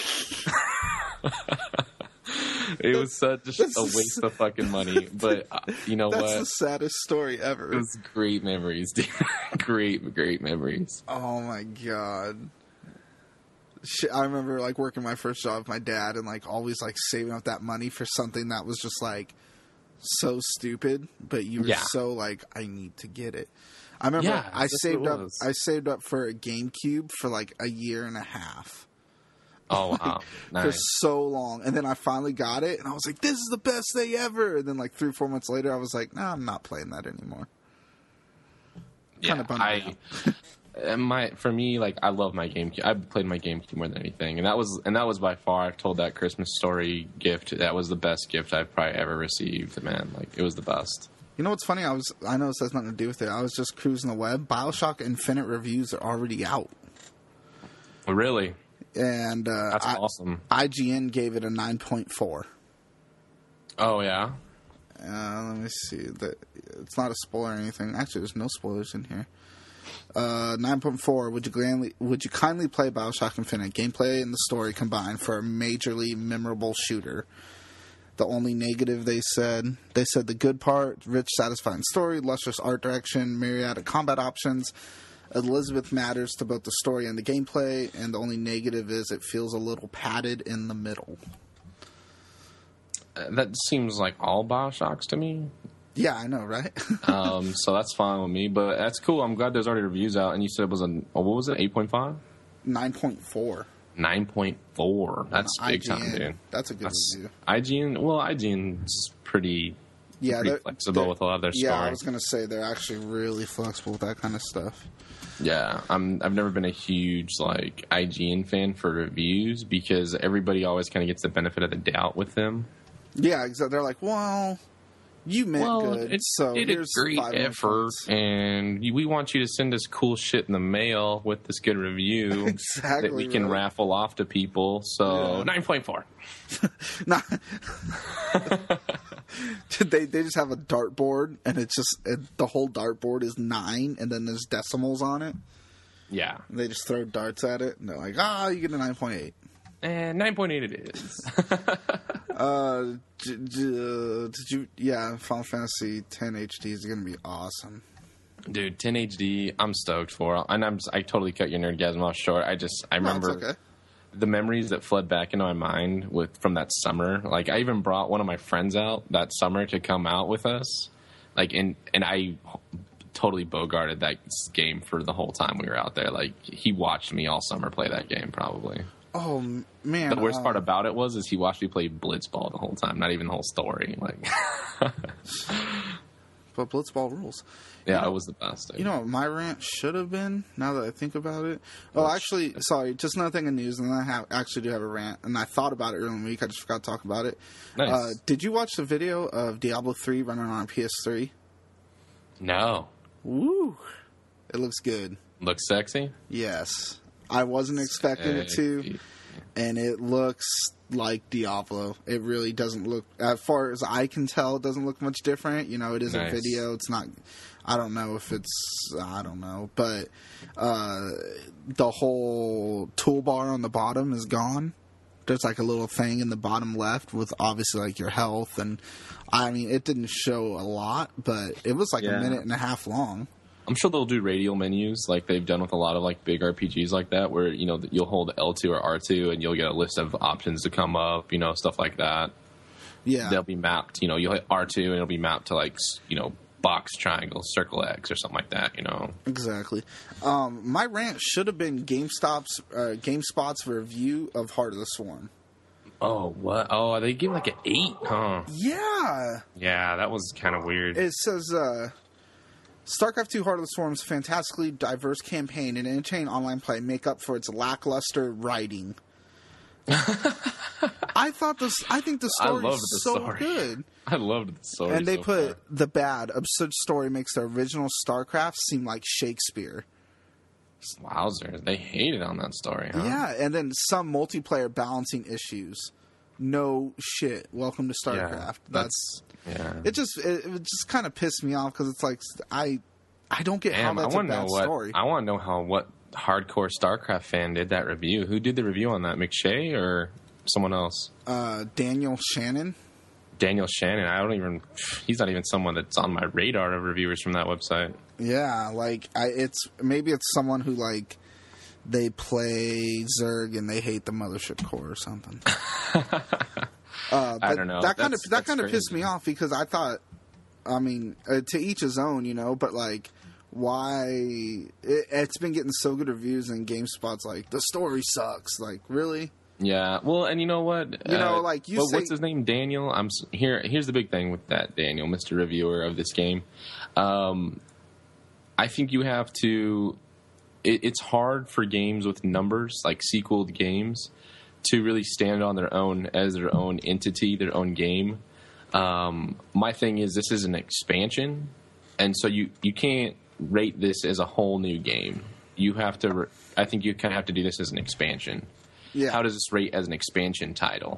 H: It was such a waste of fucking money, but uh, you know
A: That's
H: what?
A: That's the saddest story ever.
H: It was great memories, dude. great, great memories.
A: Oh my god. Shit, I remember like working my first job with my dad and like always like saving up that money for something that was just like so stupid, but you were
H: Yeah.
A: so like, I need to get it. I remember
H: Yeah,
A: I
H: that's
A: saved
H: what it
A: up
H: was.
A: I saved up for a GameCube for like a year and a half.
H: Oh wow,
A: For
H: nice.
A: so long, and then I finally got it, and I was like, "This is the best thing ever." And then, like three, four months later, I was like, "No, nah, I'm not playing that anymore."
H: Yeah,
A: Kind of bummed me
H: I. and my for me, like I love my GameCube. I played my GameCube more than anything, and that was and that was by far. I've told that Christmas story gift. That was the best gift I've probably ever received. Man, like it was the best.
A: You know what's funny? I was I know this has nothing to do with it. I was just cruising the web. BioShock Infinite reviews are already out,
H: Really,
A: and uh,
H: that's
A: I,
H: awesome.
A: I G N gave it a nine point four.
H: Oh yeah.
A: Uh, let me see. That it's not a spoiler or anything. Actually, there's no spoilers in here. Uh, nine point four. Would you gladly, would you kindly play BioShock Infinite? Gameplay and the story combined for a majorly memorable shooter. The only negative they said, they said the good part: rich, satisfying story, lustrous art direction, myriad of combat options. Elizabeth matters to both the story and the gameplay, and the only negative is it feels a little padded in the middle.
H: that seems like all Bioshocks to me.
A: Yeah, I know, right?
H: um, so that's fine with me. But that's cool. I'm glad there's already reviews out. And you said it was a, oh, what was it, eight point five?
A: nine point four.
H: nine point four. That's
A: On
H: big
A: I G N.
H: time, dude.
A: That's a good
H: That's,
A: review.
H: I G N, well, I G N's pretty,
A: Yeah,
H: pretty
A: they're-
H: flexible
A: they're-
H: with a lot of their
A: Yeah, I
H: story.
A: was going to say they're actually really flexible with that kind of stuff.
H: Yeah, I'm. I've never been a huge like I G N fan for reviews because everybody always kind of gets the benefit of the doubt with them.
A: Yeah, exactly. They're like, well, you meant
H: well,
A: good,
H: it's
A: so
H: it a
A: here's
H: great
A: five more
H: effort,
A: points.
H: and we want you to send us cool shit in the mail with this good review
A: Exactly
H: that we can
A: right.
H: raffle off to people. So
A: Yeah.
H: nine point four.
A: Nah. they they just have a dartboard, and it's just it, the whole dartboard is nine, and then there's decimals on it.
H: Yeah,
A: And they just throw darts at it, and they're like, ah, you get a nine point eight.
H: and nine point eight it is.
A: Uh, d- d- uh, did you? Yeah, Final Fantasy ten H D is gonna be awesome.
H: Dude, ten H D, I'm stoked for, and I'm I totally cut your nerdgasm off short. I just I
A: No, it's
H: remember.
A: okay.
H: The memories that flood back into my mind with from that summer, like I even brought one of my friends out that summer to come out with us, like and and I totally bogarted that game for the whole time we were out there. Like he watched me all summer play that game. Probably
A: Oh m- man,
H: the worst
A: uh,
H: part about it was is he watched me play Blitzball the whole time, not even the whole story. Like
A: but Blitzball rules.
H: yeah,
A: You know-
H: it was the best. Dude.
A: You know what my rant should have been, now that I think about it? Oh, actually, sorry, just another thing in news, and then I have, actually do have a rant, and I thought about it earlier in the week, I just forgot to talk about it.
H: Nice.
A: Uh, did you watch the video of Diablo three running on P S three?
H: No,
A: Woo! It looks good.
H: looks sexy.
A: Yes. I wasn't expecting it to,
H: Sexy.
A: and it looks like Diablo. It really doesn't look, as far as I can tell, it doesn't look much different. You know, it is
H: Nice.
A: a video. It's not, I don't know if it's, I don't know. But uh, the whole toolbar on the bottom is gone. There's like a little thing in the bottom left with obviously like your health. And I mean, it didn't show a lot, but it was like
H: Yeah.
A: a minute and a half long.
H: I'm sure they'll do radial menus like they've done with a lot of like big R P Gs like that, where you know you'll hold L two or R two and you'll get a list of options to come up, you know, stuff like that.
A: Yeah.
H: They'll be mapped, you know, you'll hit R two and it'll be mapped to like s- you know box, triangle, circle X or something like that, you know.
A: Exactly. Um, my rant should have been GameStop's uh, GameSpot's review of Heart of the Swarm.
H: Oh what? Oh, they give like an eight, huh?
A: Yeah,
H: Yeah, that was kind of weird.
A: it says uh, StarCraft two Heart of the Swarm's fantastically diverse campaign and entertaining online play make up for its lackluster writing. I thought this. I think the
H: I
A: story
H: loved
A: is
H: the
A: so
H: story.
A: good.
H: I loved the story.
A: And they
H: so
A: put
H: far.
A: the bad, absurd story makes the original StarCraft seem like Shakespeare.
H: Wowzers, they hated on that story, huh?
A: Yeah, and then some multiplayer balancing issues. No shit. Welcome to
H: Yeah,
A: StarCraft.
H: that's yeah.
A: It just it, it just kind of pissed me off because it's like I I don't get
H: Damn,
A: how
H: I
A: that's a
H: want to
A: bad
H: know what
A: story.
H: I want to know how what hardcore StarCraft fan did that review. Who did the review on that? McShay or someone else?
A: Uh, Daniel Shannon.
H: Daniel Shannon. I don't even. He's not even someone that's on my radar of reviewers from that website.
A: Yeah, like I it's maybe it's someone who like they play Zerg and they hate the Mothership Core or something. Uh,
H: I
A: but
H: don't know.
A: That kind of
H: That's-
A: that
H: that's
A: kind of pissed
H: crazy.
A: me off because I thought, I mean, uh, to each his own, you know. But like, why? It, it's been getting so good reviews, and GameSpot's like the story sucks. Like, really?
H: Yeah. Well, and you know what?
A: You know, like, you
H: well,
A: say-
H: what's his name? Daniel. I'm s- here. Here's the big thing with that, Daniel, Mister Reviewer of this game. Um, I think you have to. It, it's hard for games with numbers, like sequeled games, to really stand on their own as their own entity, their own game. Um, my thing is, this is an expansion, and so you you can't rate this as a whole new game. You have to. re- I think you kind of have to do this as an expansion.
A: Yeah.
H: How does this rate as an expansion title?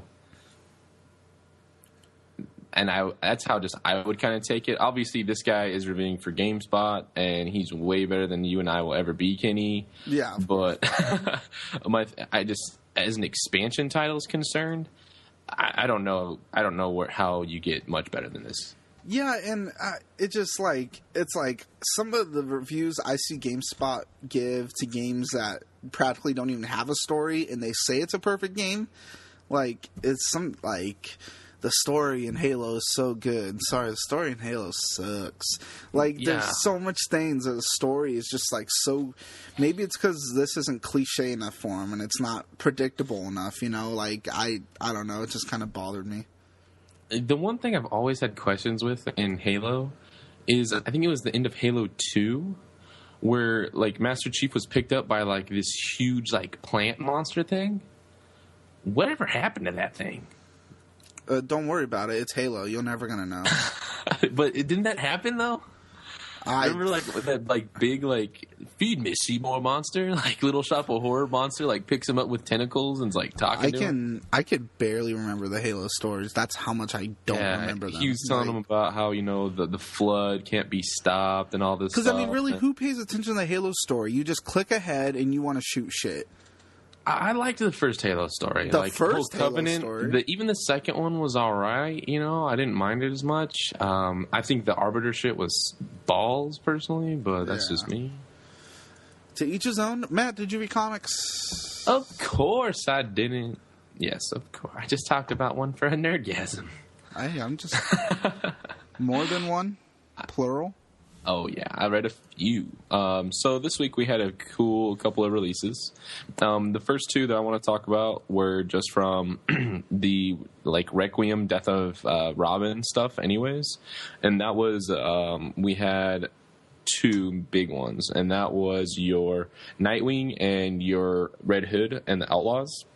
H: And I that's how just I would kind of take it. Obviously, this guy is reviewing for GameSpot, and he's way better than you and I will ever be, Kenny.
A: Yeah.
H: But my, I just as an expansion title is concerned, I, I don't know. I don't know where how you get much better than this.
A: Yeah, and uh, it just like it's like some of the reviews I see GameSpot give to games that practically don't even have a story, and they say it's a perfect game. Like it's some like the story in Halo is so good. Sorry, the story in Halo sucks. Like,
H: Yeah.
A: there's so much things that the story is just, like, so... Maybe it's because this isn't cliche enough for him, and it's not predictable enough, you know? Like, I, I don't know. It just kind of bothered me.
H: The one thing I've always had questions with in Halo is, I think it was the end of Halo two, where, like, Master Chief was picked up by, like, this huge, like, plant monster thing. Whatever happened to that thing?
A: Uh, don't worry about it. It's Halo. You're never going to know.
H: But it, didn't that happen, though?
A: I
H: Remember, like, that, like, big, like, feed me, Seymour monster? Like, Little Shop of Horror monster, like, picks him up with tentacles and's, like, talking
A: I
H: to
A: can
H: him?
A: I could barely remember the Halo stories. That's how much I don't
H: Yeah,
A: remember them.
H: he was telling them about how, you know, the, the flood can't be stopped and all this stuff.
A: Because, I mean, really, who pays attention to the Halo story? You just click ahead and you want to shoot shit.
H: I, I liked the first Halo story.
A: The
H: like,
A: first
H: the whole
A: Halo
H: Covenant,
A: story.
H: The, even the second one was all right, you know. I didn't mind it as much. Um, I think the Arbiter shit was balls, personally, but that's
A: Yeah.
H: just me.
A: To each his own. Matt, did you read comics?
H: Of course I didn't. Yes, of course. I just talked about one for a nerdgasm.
A: I, I'm just... More than one? Plural?
H: Oh, yeah. I read a few. Um, so this week we had a cool couple of releases. Um, the first two that I want to talk about were just from the, like, Requiem Death of uh, Robin stuff anyways. And that was, um, we had two big ones. And that was your Nightwing and your Red Hood and the Outlaws.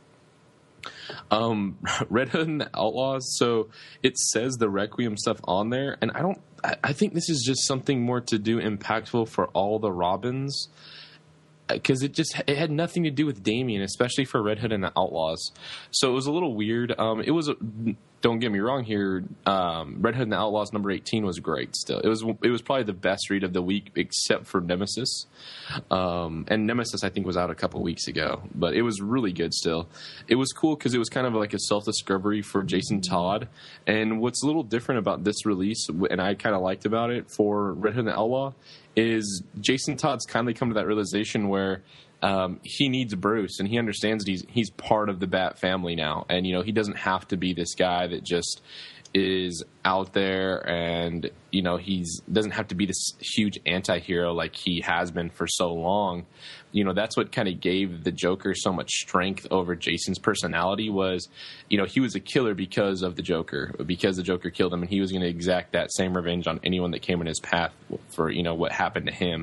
H: Um, Red Hood and the Outlaws. So it says the Requiem stuff on there, and I don't. I, I think this is just something more to do impactful for all the Robins, because it just it had nothing to do with Damian, especially for Red Hood and the Outlaws. So it was a little weird. Um, it was. A, don't get me wrong here. Um, Red Hood and the Outlaws number eighteen was great. Still, it was it was probably the best read of the week, except for Nemesis. Um, and Nemesis, I think, was out a couple weeks ago, but it was really good. Still, it was cool because it was kind of like a self discovery for Jason Todd. And what's a little different about this release, and I kind of liked about it for Red Hood and the Outlaw, is Jason Todd's kindly come to that realization where um, he needs Bruce, and he understands that he's he's part of the Bat family now, and you know he doesn't have to be this guy that just is out there, and you know he's doesn't have to be this huge anti-hero like he has been for so long. You know, that's what kind of gave the Joker so much strength over Jason's personality was, you know, he was a killer because of the Joker, because the Joker killed him, and he was going to exact that same revenge on anyone that came in his path for, you know, what happened to him.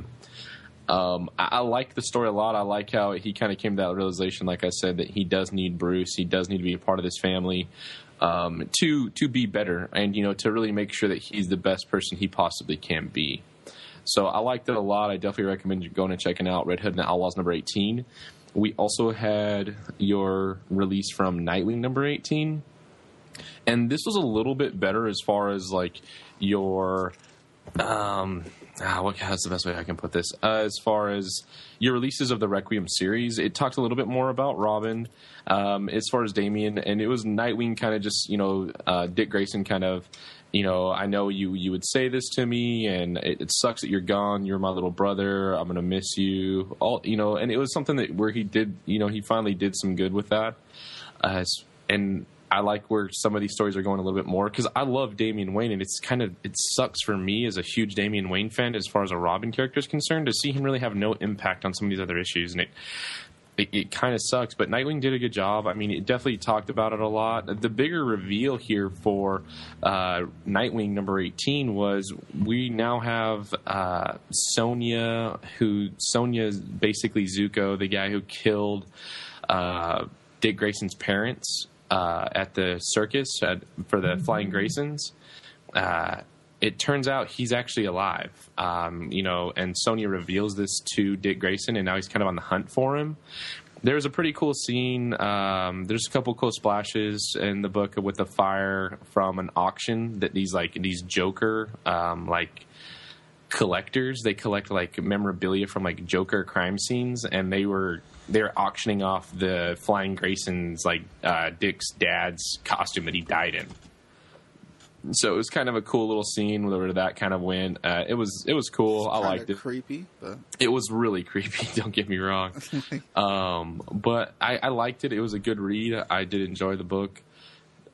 H: Um, I, I like the story a lot. I like how he kind of came to that realization, like I said, that he does need Bruce. He does need to be a part of this family um, to to be better and, you know, to really make sure that he's the best person he possibly can be. So I liked it a lot. I definitely recommend you going and checking out Red Hood and the Outlaws number eighteen. We also had your release from Nightwing number eighteen. And this was a little bit better as far as, like, your... Um, ah, what, how's the best way I can put this? Uh, as far as your releases of the Requiem series, it talked a little bit more about Robin um, as far as Damian. And it was Nightwing kind of just, you know, uh, Dick Grayson kind of... You know, I know you, you would say this to me, and it, it sucks that you're gone. You're my little brother. I'm gonna miss you. All you know, and it was something that where he did, you know, he finally did some good with that. Uh, and I like where some of these stories are going a little bit more because I love Damian Wayne, and it's kind of it sucks for me as a huge Damian Wayne fan as far as a Robin character is concerned to see him really have no impact on some of these other issues, and it. It, it kind of sucks, but Nightwing did a good job. I mean, it definitely talked about it a lot. The bigger reveal here for uh, Nightwing number eighteen was we now have uh, Sonya, who Sonya is basically Zuko, the guy who killed uh, Dick Grayson's parents uh, at the circus at, for the Flying Graysons. Uh, It turns out he's actually alive, um, you know, and Sonya reveals this to Dick Grayson, and now he's kind of on the hunt for him. There's a pretty cool scene. Um, there's a couple cool splashes in the book with the fire from an auction that these like these Joker um, like collectors they collect like memorabilia from like Joker crime scenes, and they were they're auctioning off the Flying Grayson's like uh, Dick's dad's costume that he died in. So it was kind of a cool little scene where that kind of went. Uh, it was it was cool. I liked it.
A: Creepy, but
H: it was really creepy. Don't get me wrong. um, but I, I liked it. It was a good read. I did enjoy the book.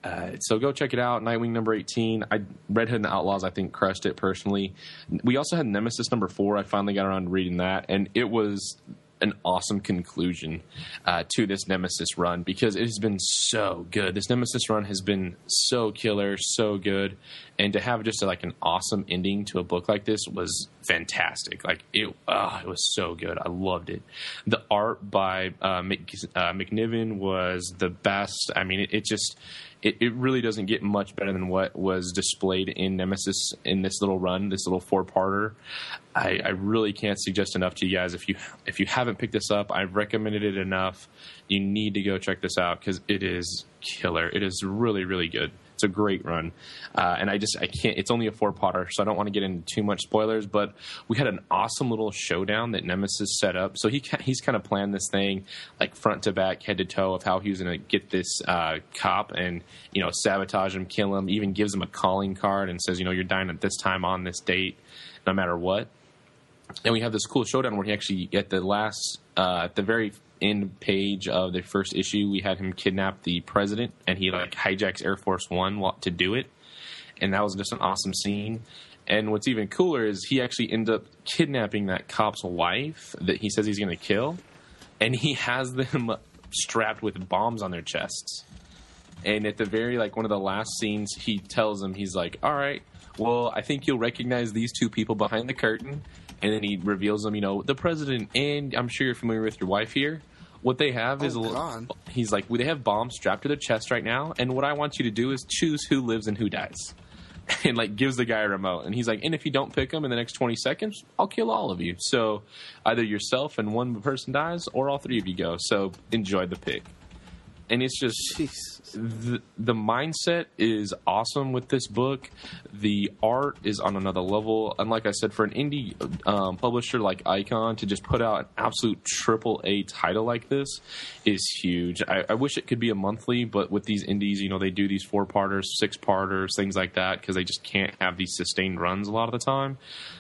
H: Uh, so go check it out. Nightwing number eighteen. I Red Hood and the Outlaws, I think, crushed it personally. We also had Nemesis number four. I finally got around to reading that, and it was an awesome conclusion uh, to this Nemesis run because it has been so good. This Nemesis run has been so killer, so good, and to have just a, like an awesome ending to a book like this was fantastic. Like it, uh, it was so good. I loved it. The art by uh, Mc, uh, McNiven was the best. I mean, it, it just. It, it really doesn't get much better than what was displayed in Nemesis in this little run, this little four-parter. I, I really can't suggest enough to you guys. If you if you haven't picked this up, I've recommended it enough. You need to go check this out because it is killer. It is really, really good. It's a great run. Uh, and I just, I can't, it's only a four-potter, so I don't want to get into too much spoilers, but we had an awesome little showdown that Nemesis set up. So he he's kind of planned this thing like front to back, head to toe of how he was going to get this uh, cop and, you know, sabotage him, kill him, even gives him a calling card and says, you know, you're dying at this time on this date, no matter what. And we have this cool showdown where he actually, at the last, uh, at the very end page of the first issue, we had him kidnap the president, and he like hijacks Air Force One to do it. And that was just an awesome scene. And what's even cooler is he actually ends up kidnapping that cop's wife that he says he's going to kill, and he has them strapped with bombs on their chests. And at the very, like, one of the last scenes, he tells them, he's like, all right, well, I think you'll recognize these two people behind the curtain. And then he reveals them, you know, the president, and I'm sure you're familiar with your wife here. What they have is,
A: oh,
H: a little, he's like, well, they have bombs strapped to their chest right now, and what I want you to do is choose who lives and who dies. And, like, gives the guy a remote. And he's like, and if you don't pick them in the next twenty seconds, I'll kill all of you. So either yourself and one person dies, or all three of you go. So enjoy the pick. And it's just, the, the mindset is awesome with this book. The art is on another level. And like I said, for an indie um, publisher like Icon to just put out an absolute triple A title like this is huge. I, I wish it could be a monthly, but with these indies, you know, they do these four-parters, six-parters, things like that, because they just can't have these sustained runs a lot of the time.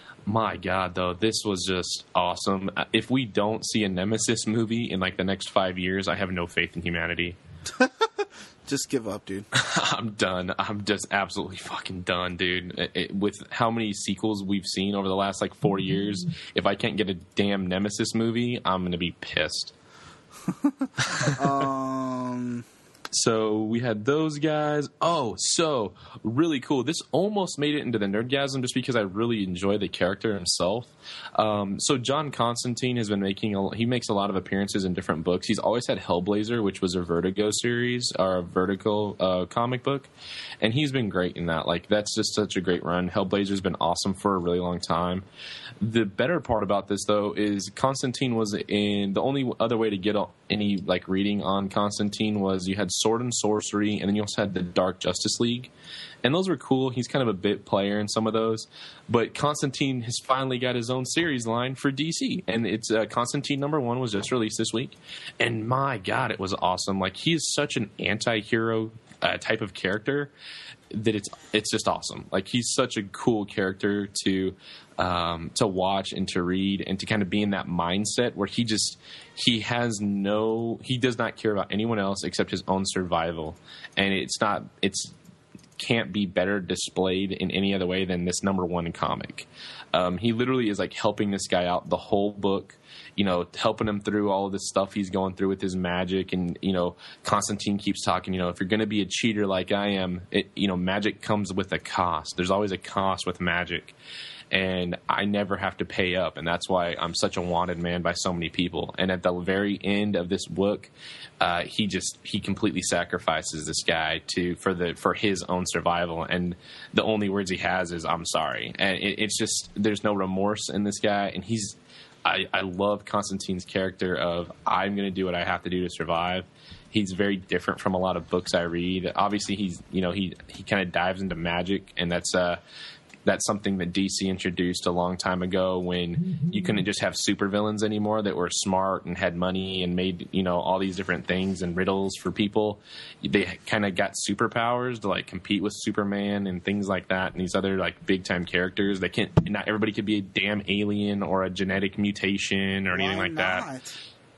H: My God, though, this was just awesome. If we don't see a Nemesis movie in, like, the next five years, I have no faith in humanity.
A: Just give up, dude.
H: I'm done. I'm just absolutely fucking done, dude. It, it, with how many sequels we've seen over the last, like, four years, if I can't get a damn Nemesis movie, I'm going to be pissed. um... So we had those guys. Oh, so really cool. This almost made it into the Nerdgasm just because I really enjoy the character himself. Um, so John Constantine has been making, a, he makes a lot of appearances in different books. He's always had Hellblazer, which was a Vertigo series or a Vertigo uh, comic book. And he's been great in that. Like, that's just such a great run. Hellblazer's been awesome for a really long time. The better part about this, though, is Constantine was in, the only other way to get any, like, reading on Constantine was you had Sword and Sorcery, and then you also had the Dark Justice League. And those were cool. He's kind of a bit player in some of those. But Constantine has finally got his own series line for D C. And it's uh, Constantine number one was just released this week. And my God, it was awesome. Like, he is such an anti-hero uh, type of character that it's it's just awesome. Like, he's such a cool character to um, to watch and to read and to kind of be in that mindset where he just he has no he does not care about anyone else except his own survival. And it's not it's can't be better displayed in any other way than this number one comic. Um, he literally is like helping this guy out the whole book, you know, helping him through all of this stuff he's going through with his magic. And, you know, Constantine keeps talking, you know, if you're going to be a cheater like I am, it, you know, magic comes with a cost. There's always a cost with magic. And I never have to pay up. And that's why I'm such a wanted man by so many people. And at the very end of this book, uh, he just he completely sacrifices this guy to for the for his own survival. And the only words he has is "I'm sorry." And it, it's just there's no remorse in this guy. And he's I, I love Constantine's character of I'm going to do what I have to do to survive. He's very different from a lot of books I read. Obviously, he's you know he he kind of dives into magic, and that's uh. That's something that D C introduced a long time ago when you couldn't just have supervillains anymore that were smart and had money and made, you know, all these different things and riddles for people. They kind of got superpowers to, like, compete with Superman and things like that and these other, like, big-time characters. They can't – not everybody could be a damn alien or a genetic mutation or anything
A: Why
H: like
A: not?
H: that.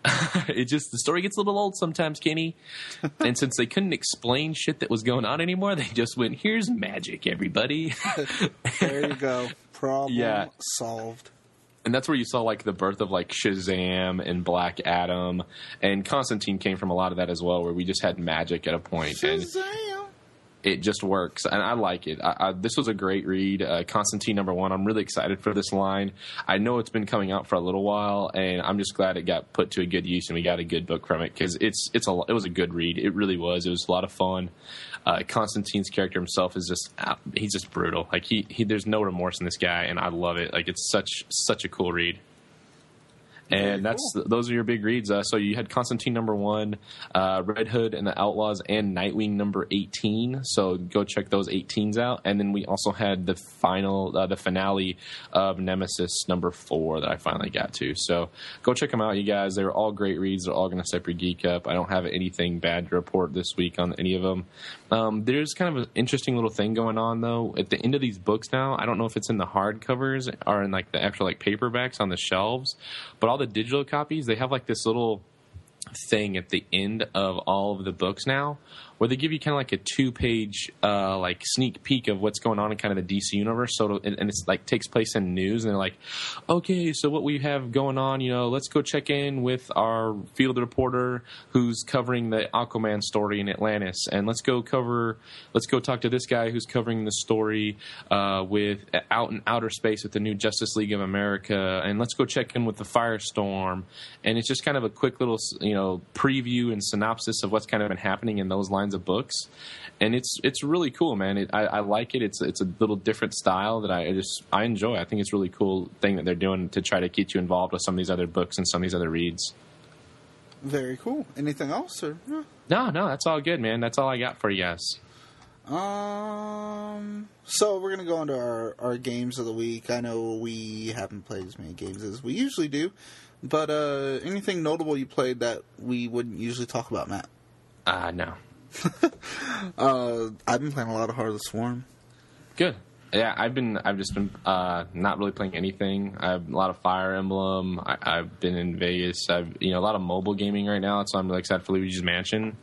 H: it just the story gets a little old sometimes, Kenny. And since they couldn't explain shit that was going on anymore, they just went, "Here's magic, everybody."
A: There you go. Problem
H: Yeah.
A: solved.
H: And that's where you saw like the birth of like Shazam and Black Adam, and Constantine came from a lot of that as well, where we just had magic at a point. And
A: Shazam.
H: it just works, and I like it. I, I, this was a great read. Uh, Constantine number one. I'm really excited for this line. I know it's been coming out for a little while, and I'm just glad it got put to a good use and we got a good book from it, because it's it's a it was a good read. It really was. It was a lot of fun. Uh, Constantine's character himself is just uh, he's just brutal. Like he, he there's no remorse in this guy, and I love it. Like it's such such a cool read. And
A: Very
H: that's
A: cool.
H: those are your big reads. Uh, so you had Constantine number one, uh, Red Hood and the Outlaws, and Nightwing number eighteen. So go check those eighteens out. And then we also had the final, uh, the finale of Nemesis number four that I finally got to. So go check them out, you guys. They were all great reads. They're all going to step your geek up. I don't have anything bad to report this week on any of them. Um, there's kind of an interesting little thing going on though. At the end of these books now, I don't know if it's in the hardcovers or in like the actual like paperbacks on the shelves, but all the digital copies, they have like this little thing at the end of all of the books now where they give you kind of like a two-page uh, like sneak peek of what's going on in kind of the D C universe. So and, and it's like takes place in news, and they're like, okay, so what we have going on, you know, let's go check in with our field reporter who's covering the Aquaman story in Atlantis, and let's go cover, let's go talk to this guy who's covering the story uh, with out in outer space with the new Justice League of America, and let's go check in with the Firestorm, and it's just kind of a quick little, you know, preview and synopsis of what's kind of been happening in those lines of books, and it's it's really cool, man. It, I, I like it. It's it's a little different style that I just I enjoy. I think it's a really cool thing that they're doing to try to get you involved with some of these other books and some of these other reads.
A: Very cool. Anything else? Or yeah.
H: No, no, that's all good, man. That's all I got for you guys.
A: Um. So we're gonna go into our our games of the week. I know we haven't played as many games as we usually do, but uh, anything notable you played that we wouldn't usually talk about, Matt?
H: Uh no.
A: uh, I've been playing a lot of Heart of the Swarm.
H: Good. Yeah, I've been. I've just been uh, not really playing anything. I have a lot of Fire Emblem. I, I've been in Vegas. I've you know a lot of mobile gaming right now, so I'm really excited for Luigi's Mansion.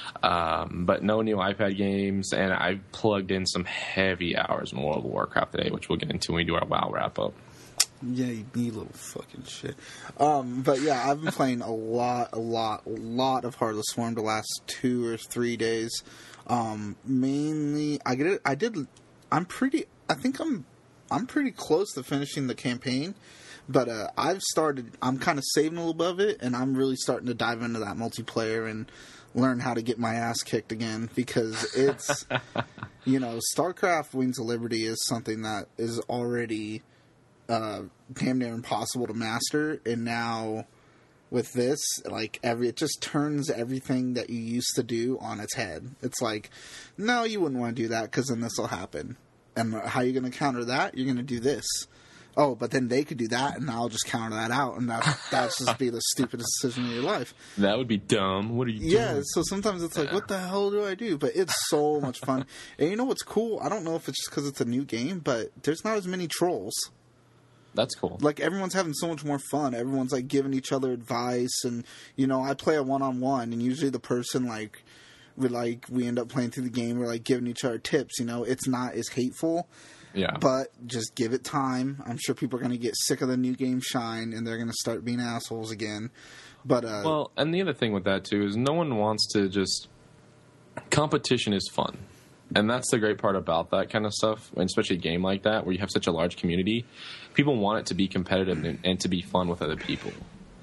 H: Um, but no new iPad games, and I've plugged in some heavy hours in World of Warcraft today, which we'll get into when we do our WoW wrap up.
A: Yeah, you need little fucking shit. Um, but yeah, I've been playing a lot, a lot, a lot of Heart of the Swarm the last two or three days. Um, mainly, I get it. I did. I'm pretty. I think I'm. I'm pretty close to finishing the campaign, but uh, I've started. I'm kind of saving a little bit of it, and I'm really starting to dive into that multiplayer and learn how to get my ass kicked again, because it's, you know, StarCraft Wings of Liberty is something that is already uh, damn near impossible to master, and now with this, like, every it just turns everything that you used to do on its head. It's like, no, you wouldn't want to do that, because then this will happen. And how are you going to counter that? You're going to do this. Oh, but then they could do that, and I'll just counter that out, and that's, that's just be the stupidest decision of your life.
H: That would be dumb. What are you
A: Yeah,
H: doing?
A: so sometimes it's like, what the hell do I do? But it's so much fun. And you know what's cool? I don't know if it's just because it's a new game, but there's not as many trolls.
H: That's cool.
A: Like, everyone's having so much more fun. Everyone's, like, giving each other advice. And, you know, I play a one-on-one, and usually the person, like, we, like, we end up playing through the game. We're, like, giving each other tips, you know? It's not as hateful.
H: Yeah.
A: But just give it time. I'm sure people are going to get sick of the new game shine, and they're going to start being assholes again. But, uh...
H: Well, and the other thing with that, too, is no one wants to just... Competition is fun. And that's the great part about that kind of stuff, and especially a game like that where you have such a large community. People want it to be competitive and, and to be fun with other people.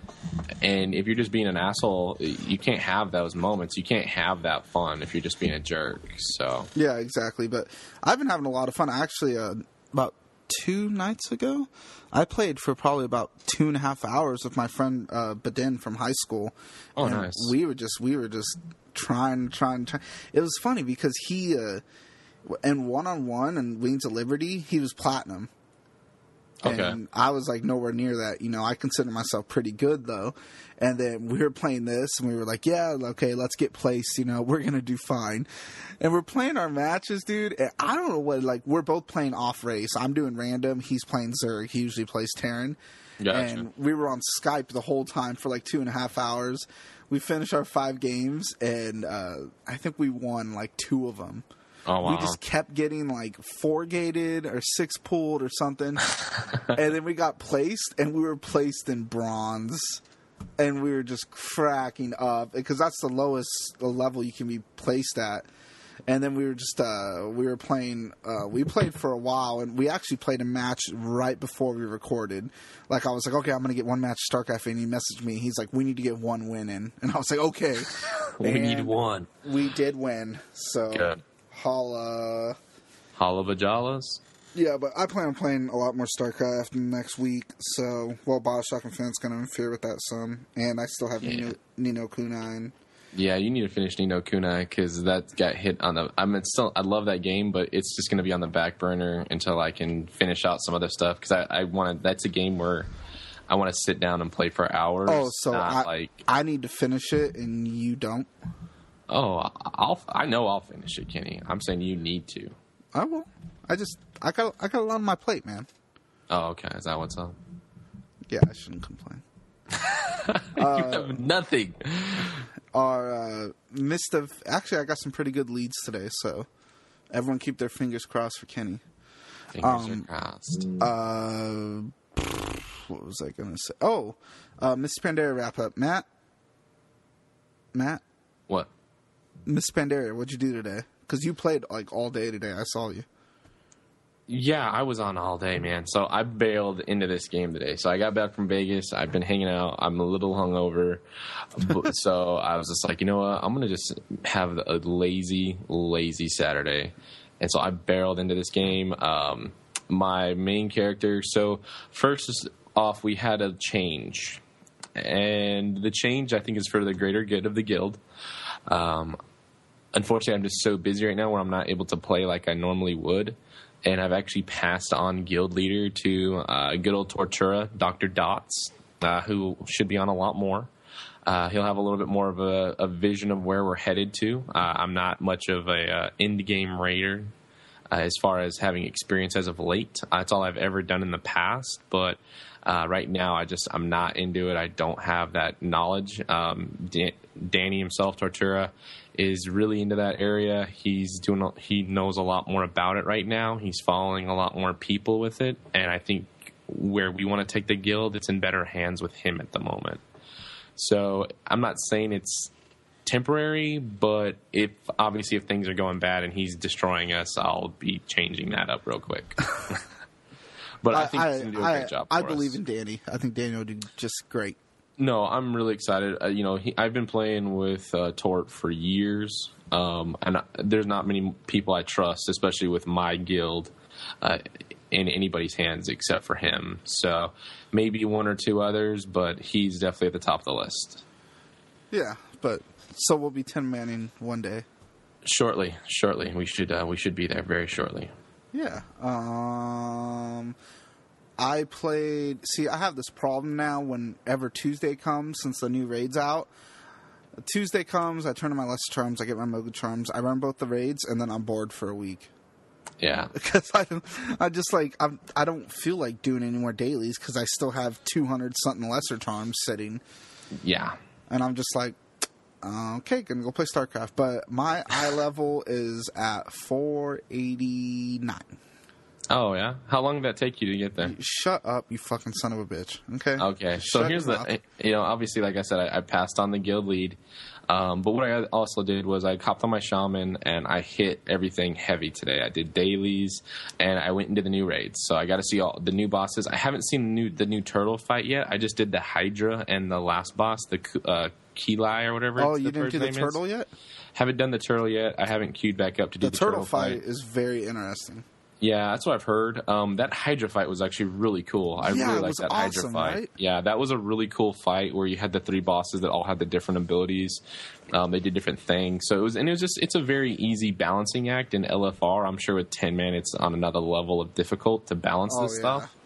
H: And if you're just being an asshole, you can't have those moments. You can't have that fun if you're just being a jerk. So
A: yeah, exactly. But I've been having a lot of fun. Actually, uh, about two nights ago, I played for probably about two and a half hours with my friend uh, Badin from high school.
H: Oh,
A: and
H: nice.
A: We were just we were just trying, trying, trying. It was funny because he, uh, in one on one and Wings of Liberty, he was platinum.
H: Okay.
A: And I was like nowhere near that. You know, I consider myself pretty good though. And then we were playing this and we were like, yeah, okay, let's get placed. You know, we're going to do fine. And we're playing our matches, dude. And I don't know what, like, we're both playing off race. I'm doing random. He's playing Zerg. He usually plays Terran.
H: Gotcha.
A: And we were on Skype the whole time for like two and a half hours. We finished our five games and uh, I think we won like two of them.
H: Oh, wow.
A: We just kept getting like four gated or six pulled or something. And then we got placed and we were placed in bronze. And we were just cracking up because that's the lowest level you can be placed at. And then we were just, uh, we were playing, uh, we played for a while and we actually played a match right before we recorded. Like I was like, okay, I'm going to get one match StarCraft, and he messaged me. He's like, we need to get one win in. And I was like, okay.
E: we
A: and
E: need one.
A: We did win. So,
H: Good.
A: holla.
H: Holla Vajalas.
A: Yeah, but I plan on playing a lot more StarCraft next week. So, well, Bioshock Infinite's going to interfere with that some. And I still have
H: Yeah.
A: Nino, Nino Kunai.
H: Yeah, you need to finish Ni no Kunai because that got hit on the. I mean, it's still, I love that game, but it's just going to be on the back burner until I can finish out some other stuff. Because I, I want to. That's a game where I want to sit down and play for hours.
A: Oh, so
H: not
A: I,
H: like
A: I need to finish it, and you don't.
H: oh, I'll. I know I'll finish it, Kenny. I'm saying you need to.
A: I will. I just I got I got a lot on my plate, man.
H: Oh, okay. Is that what's up?
A: Yeah, I shouldn't complain.
H: you have nothing.
A: Our uh, missed of actually, I got some pretty good leads today, so everyone keep their fingers crossed for Kenny.
H: Fingers
A: Um,
H: are crossed.
A: Uh, what was I gonna say? Oh, uh, Miss Pandaria wrap up, Matt. Matt,
H: What?
A: Miss Pandaria, what'd you do today? Because you played like all day today. I saw you.
H: Yeah, I was on all day, man. So I bailed into this game today. So I got back from Vegas. I've been hanging out. I'm a little hungover. But- so I was just like, you know what? I'm going to just have a lazy, lazy Saturday. And so I barreled into this game. Um, my main character. So first off, we had a change. And the change, I think, is for the greater good of the guild. Um, unfortunately, I'm just so busy right now where I'm not able to play like I normally would. And I've actually passed on guild leader to uh, good old Tortura, Doctor Dots, uh, who should be on a lot more. Uh, he'll have a little bit more of a, a vision of where we're headed to. Uh, I'm not much of a uh, end-game raider uh, as far as having experience as of late. Uh, that's all I've ever done in the past. But uh, right now, I just I'm not into it. I don't have that knowledge. Um, Dan- Danny himself, Tortura, is really into that area. He's doing. He knows a lot more about it right now. He's following a lot more people with it, and I think where we want to take the guild, it's in better hands with him at the moment. So I'm not saying it's temporary, but if obviously if things are going bad and he's destroying us, I'll be changing that up real quick. But I, I think he's going to do a great
A: I,
H: job.
A: I
H: for
A: believe
H: us.
A: in Danny. I think Danny will do just great.
H: No, I'm really excited. Uh, you know, he, I've been playing with uh, Tort for years, um, and I, there's not many people I trust, especially with my guild, uh, in anybody's hands except for him. So maybe one or two others, but he's definitely at the top of the list.
A: Yeah, but so we'll be ten manning one day.
H: Shortly, shortly, we should uh, we should be there very shortly.
A: Yeah. Um, I played. See, I have this problem now. Whenever Tuesday comes, since the new raid's out, Tuesday comes, I turn on my lesser charms, I get my Moga charms, I run both the raids, and then I'm bored for a week.
H: Yeah,
A: Because I, I just like I'm, I don't feel like doing any more dailies because I still have two hundred something lesser charms sitting,
H: yeah.
A: and I'm just like, uh, okay, gonna go play StarCraft. But my eye level is at four eighty-nine.
H: Oh yeah. How long did that take you to get there?
A: Shut up, you fucking son of a bitch. Okay.
H: Okay, so
A: Shut
H: here's
A: your
H: the,
A: mouth.
H: you know, obviously, like I said, I, I passed on the guild lead, um, but what I also did was I hopped on my shaman and I hit everything heavy today. I did dailies and I went into the new raids, so I got to see all the new bosses. I haven't seen the new the new turtle fight yet. I just did the Hydra and the last boss, the uh, Kili or whatever.
A: Oh,
H: the
A: you didn't
H: bird's
A: do the
H: name is.
A: turtle yet?
H: Haven't done the turtle yet. I haven't queued back up to do
A: The,
H: the,
A: turtle, fight, is very interesting.
H: Yeah, that's what I've heard. Um, that Hydra fight was actually really cool. I
A: Yeah,
H: really
A: it
H: liked
A: was
H: that Hydra
A: awesome,
H: fight.
A: right?
H: Yeah, that was a really cool fight where you had the three bosses that all had the different abilities. Um, they did different things. So it was, and it was just, it's a very easy balancing act in L F R. I'm sure with ten man, it's on another level of difficult to balance
A: Oh,
H: this
A: yeah.
H: stuff.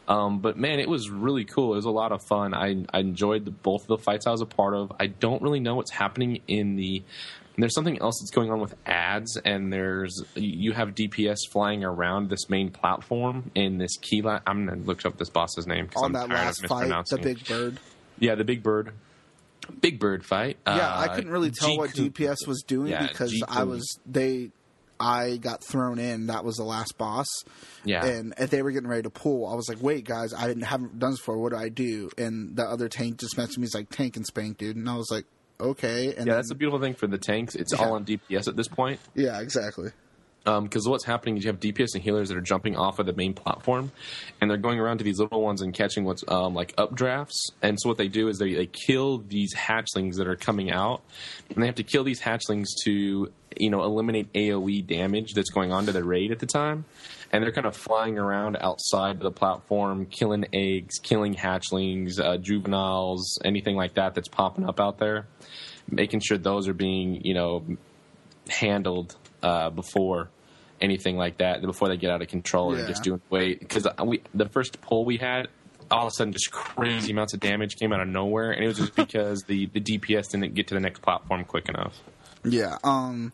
H: Um, but man, it was really cool. It was a lot of fun. I, I enjoyed the, both of the fights I was a part of. I don't really know what's happening in the. There's something else that's going on with ads, and there's you have D P S flying around this main platform in this key line. I'm gonna look up this boss's name because I'm
A: that
H: tired
A: last
H: of
A: fight,
H: mispronouncing
A: the
H: it.
A: big bird.
H: Yeah, the big bird. Big bird fight.
A: Yeah,
H: uh,
A: I couldn't really tell
H: G
A: what
H: Coup-
A: D P S was doing
H: yeah,
A: because
H: G
A: I
H: Coup.
A: was they. I got thrown in. That was the last boss.
H: Yeah.
A: And if they were getting ready to pull, I was like, wait, guys, I didn't, haven't done this before. What do I do? And the other tank just messaged me. He's like, tank and spank, dude. And I was like, okay. And
H: Yeah,
A: then,
H: that's the beautiful thing for the tanks. It's
A: Yeah.
H: all on D P S at this point.
A: yeah, exactly.
H: Because what's happening is you have D P S and healers that are jumping off of the main platform, and they're going around to these little ones and catching what's um, like updrafts. And so what they do is they, they kill these hatchlings that are coming out, and they have to kill these hatchlings to you know eliminate A O E damage that's going on to the raid at the time. And they're kind of flying around outside the platform, killing eggs, killing hatchlings, uh, juveniles, anything like that that's popping up out there, making sure those are being you know handled uh, before anything like that, before they get out of control.
A: Yeah.
H: Or just doing wait because we the first pull we had, all of a sudden just crazy amounts of damage came out of nowhere, and it was just because the the D P S didn't get to the next platform quick enough.
A: Yeah. Um.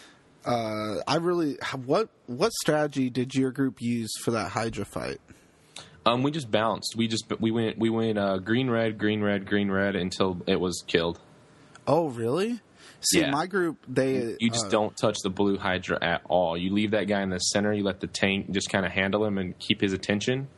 A: Uh. I really. What What strategy did your group use for that Hydra fight?
H: Um, we just bounced. We just we went we went uh, green red green red green red until it was killed.
A: Oh, really? See,
H: Yeah.
A: my group, they
H: You just
A: uh,
H: don't touch the blue Hydra at all. You leave that guy in the center. You let the tank just kind of handle him and keep his attention,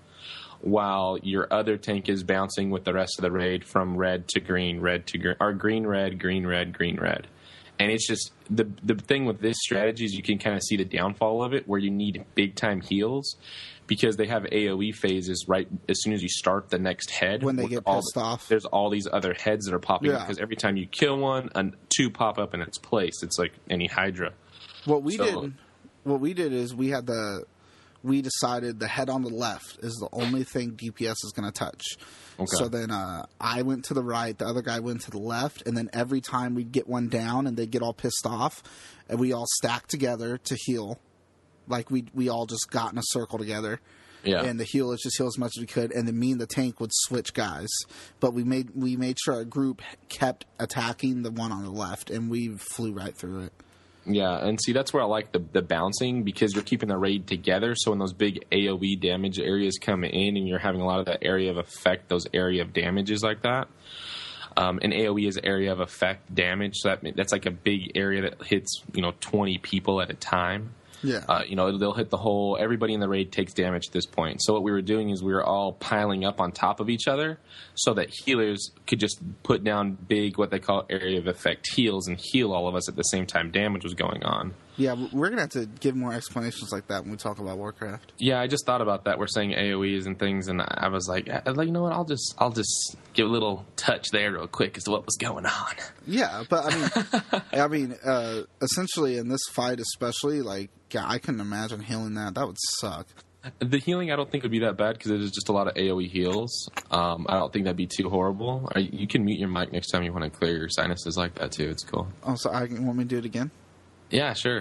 H: while your other tank is bouncing with the rest of the raid from red to green, red to green, or green red, green red, green red. And it's just the the thing with this strategy is you can kind of see the downfall of it, where you need big time heals because they have A O E phases right as soon as you start the next head.
A: When they
H: with
A: get
H: all
A: pissed
H: the-
A: off.
H: There's all these other heads that are popping up
A: Yeah.
H: because every time you kill one, and two pop up in its place. It's like any Hydra.
A: What we
H: So-
A: did, what we did is we had the, we decided the head on the left is the only thing D P S is going to touch.
H: Okay.
A: So then uh, I went to the right, the other guy went to the left, and then every time we'd get one down and they'd get all pissed off, and we all stacked together to heal. Like we we all just got in a circle together.
H: Yeah.
A: And the healers just heal as much as we could, and then me and the tank would switch guys. But we made we made sure our group kept attacking the one on the left, and we flew right through it.
H: Yeah, and see, that's where I like the, the bouncing, because you're keeping the raid together, so when those big A O E damage areas come in and you're having a lot of that area of effect, those area of damages like that, um, and A O E is area of effect damage, so that, that's like a big area that hits, you know, twenty people at a time.
A: Yeah.
H: Uh, you know, they'll hit the whole, everybody in the raid takes damage at this point. So what we were doing is we were all piling up on top of each other so that healers could just put down big, what they call area of effect heals, and heal all of us at the same time damage was going on.
A: Yeah, we're gonna have to give more explanations like that when we talk about Warcraft.
H: Yeah, I just thought about that. We're saying A O Es and things, and I was like, I, like, you know what? I'll just, I'll just give a little touch there real quick as to what was going on.
A: Yeah, but I mean, I mean, uh, essentially in this fight, especially, like, yeah, I couldn't imagine healing that. That would suck.
H: The healing, I don't think would be that bad because it is just a lot of A O E heals. Um, I don't think that'd be too horrible. Or you can mute your mic next time you want to clear your sinuses like that too. It's cool.
A: Oh, so I can, want me to do it again?
H: Yeah, sure.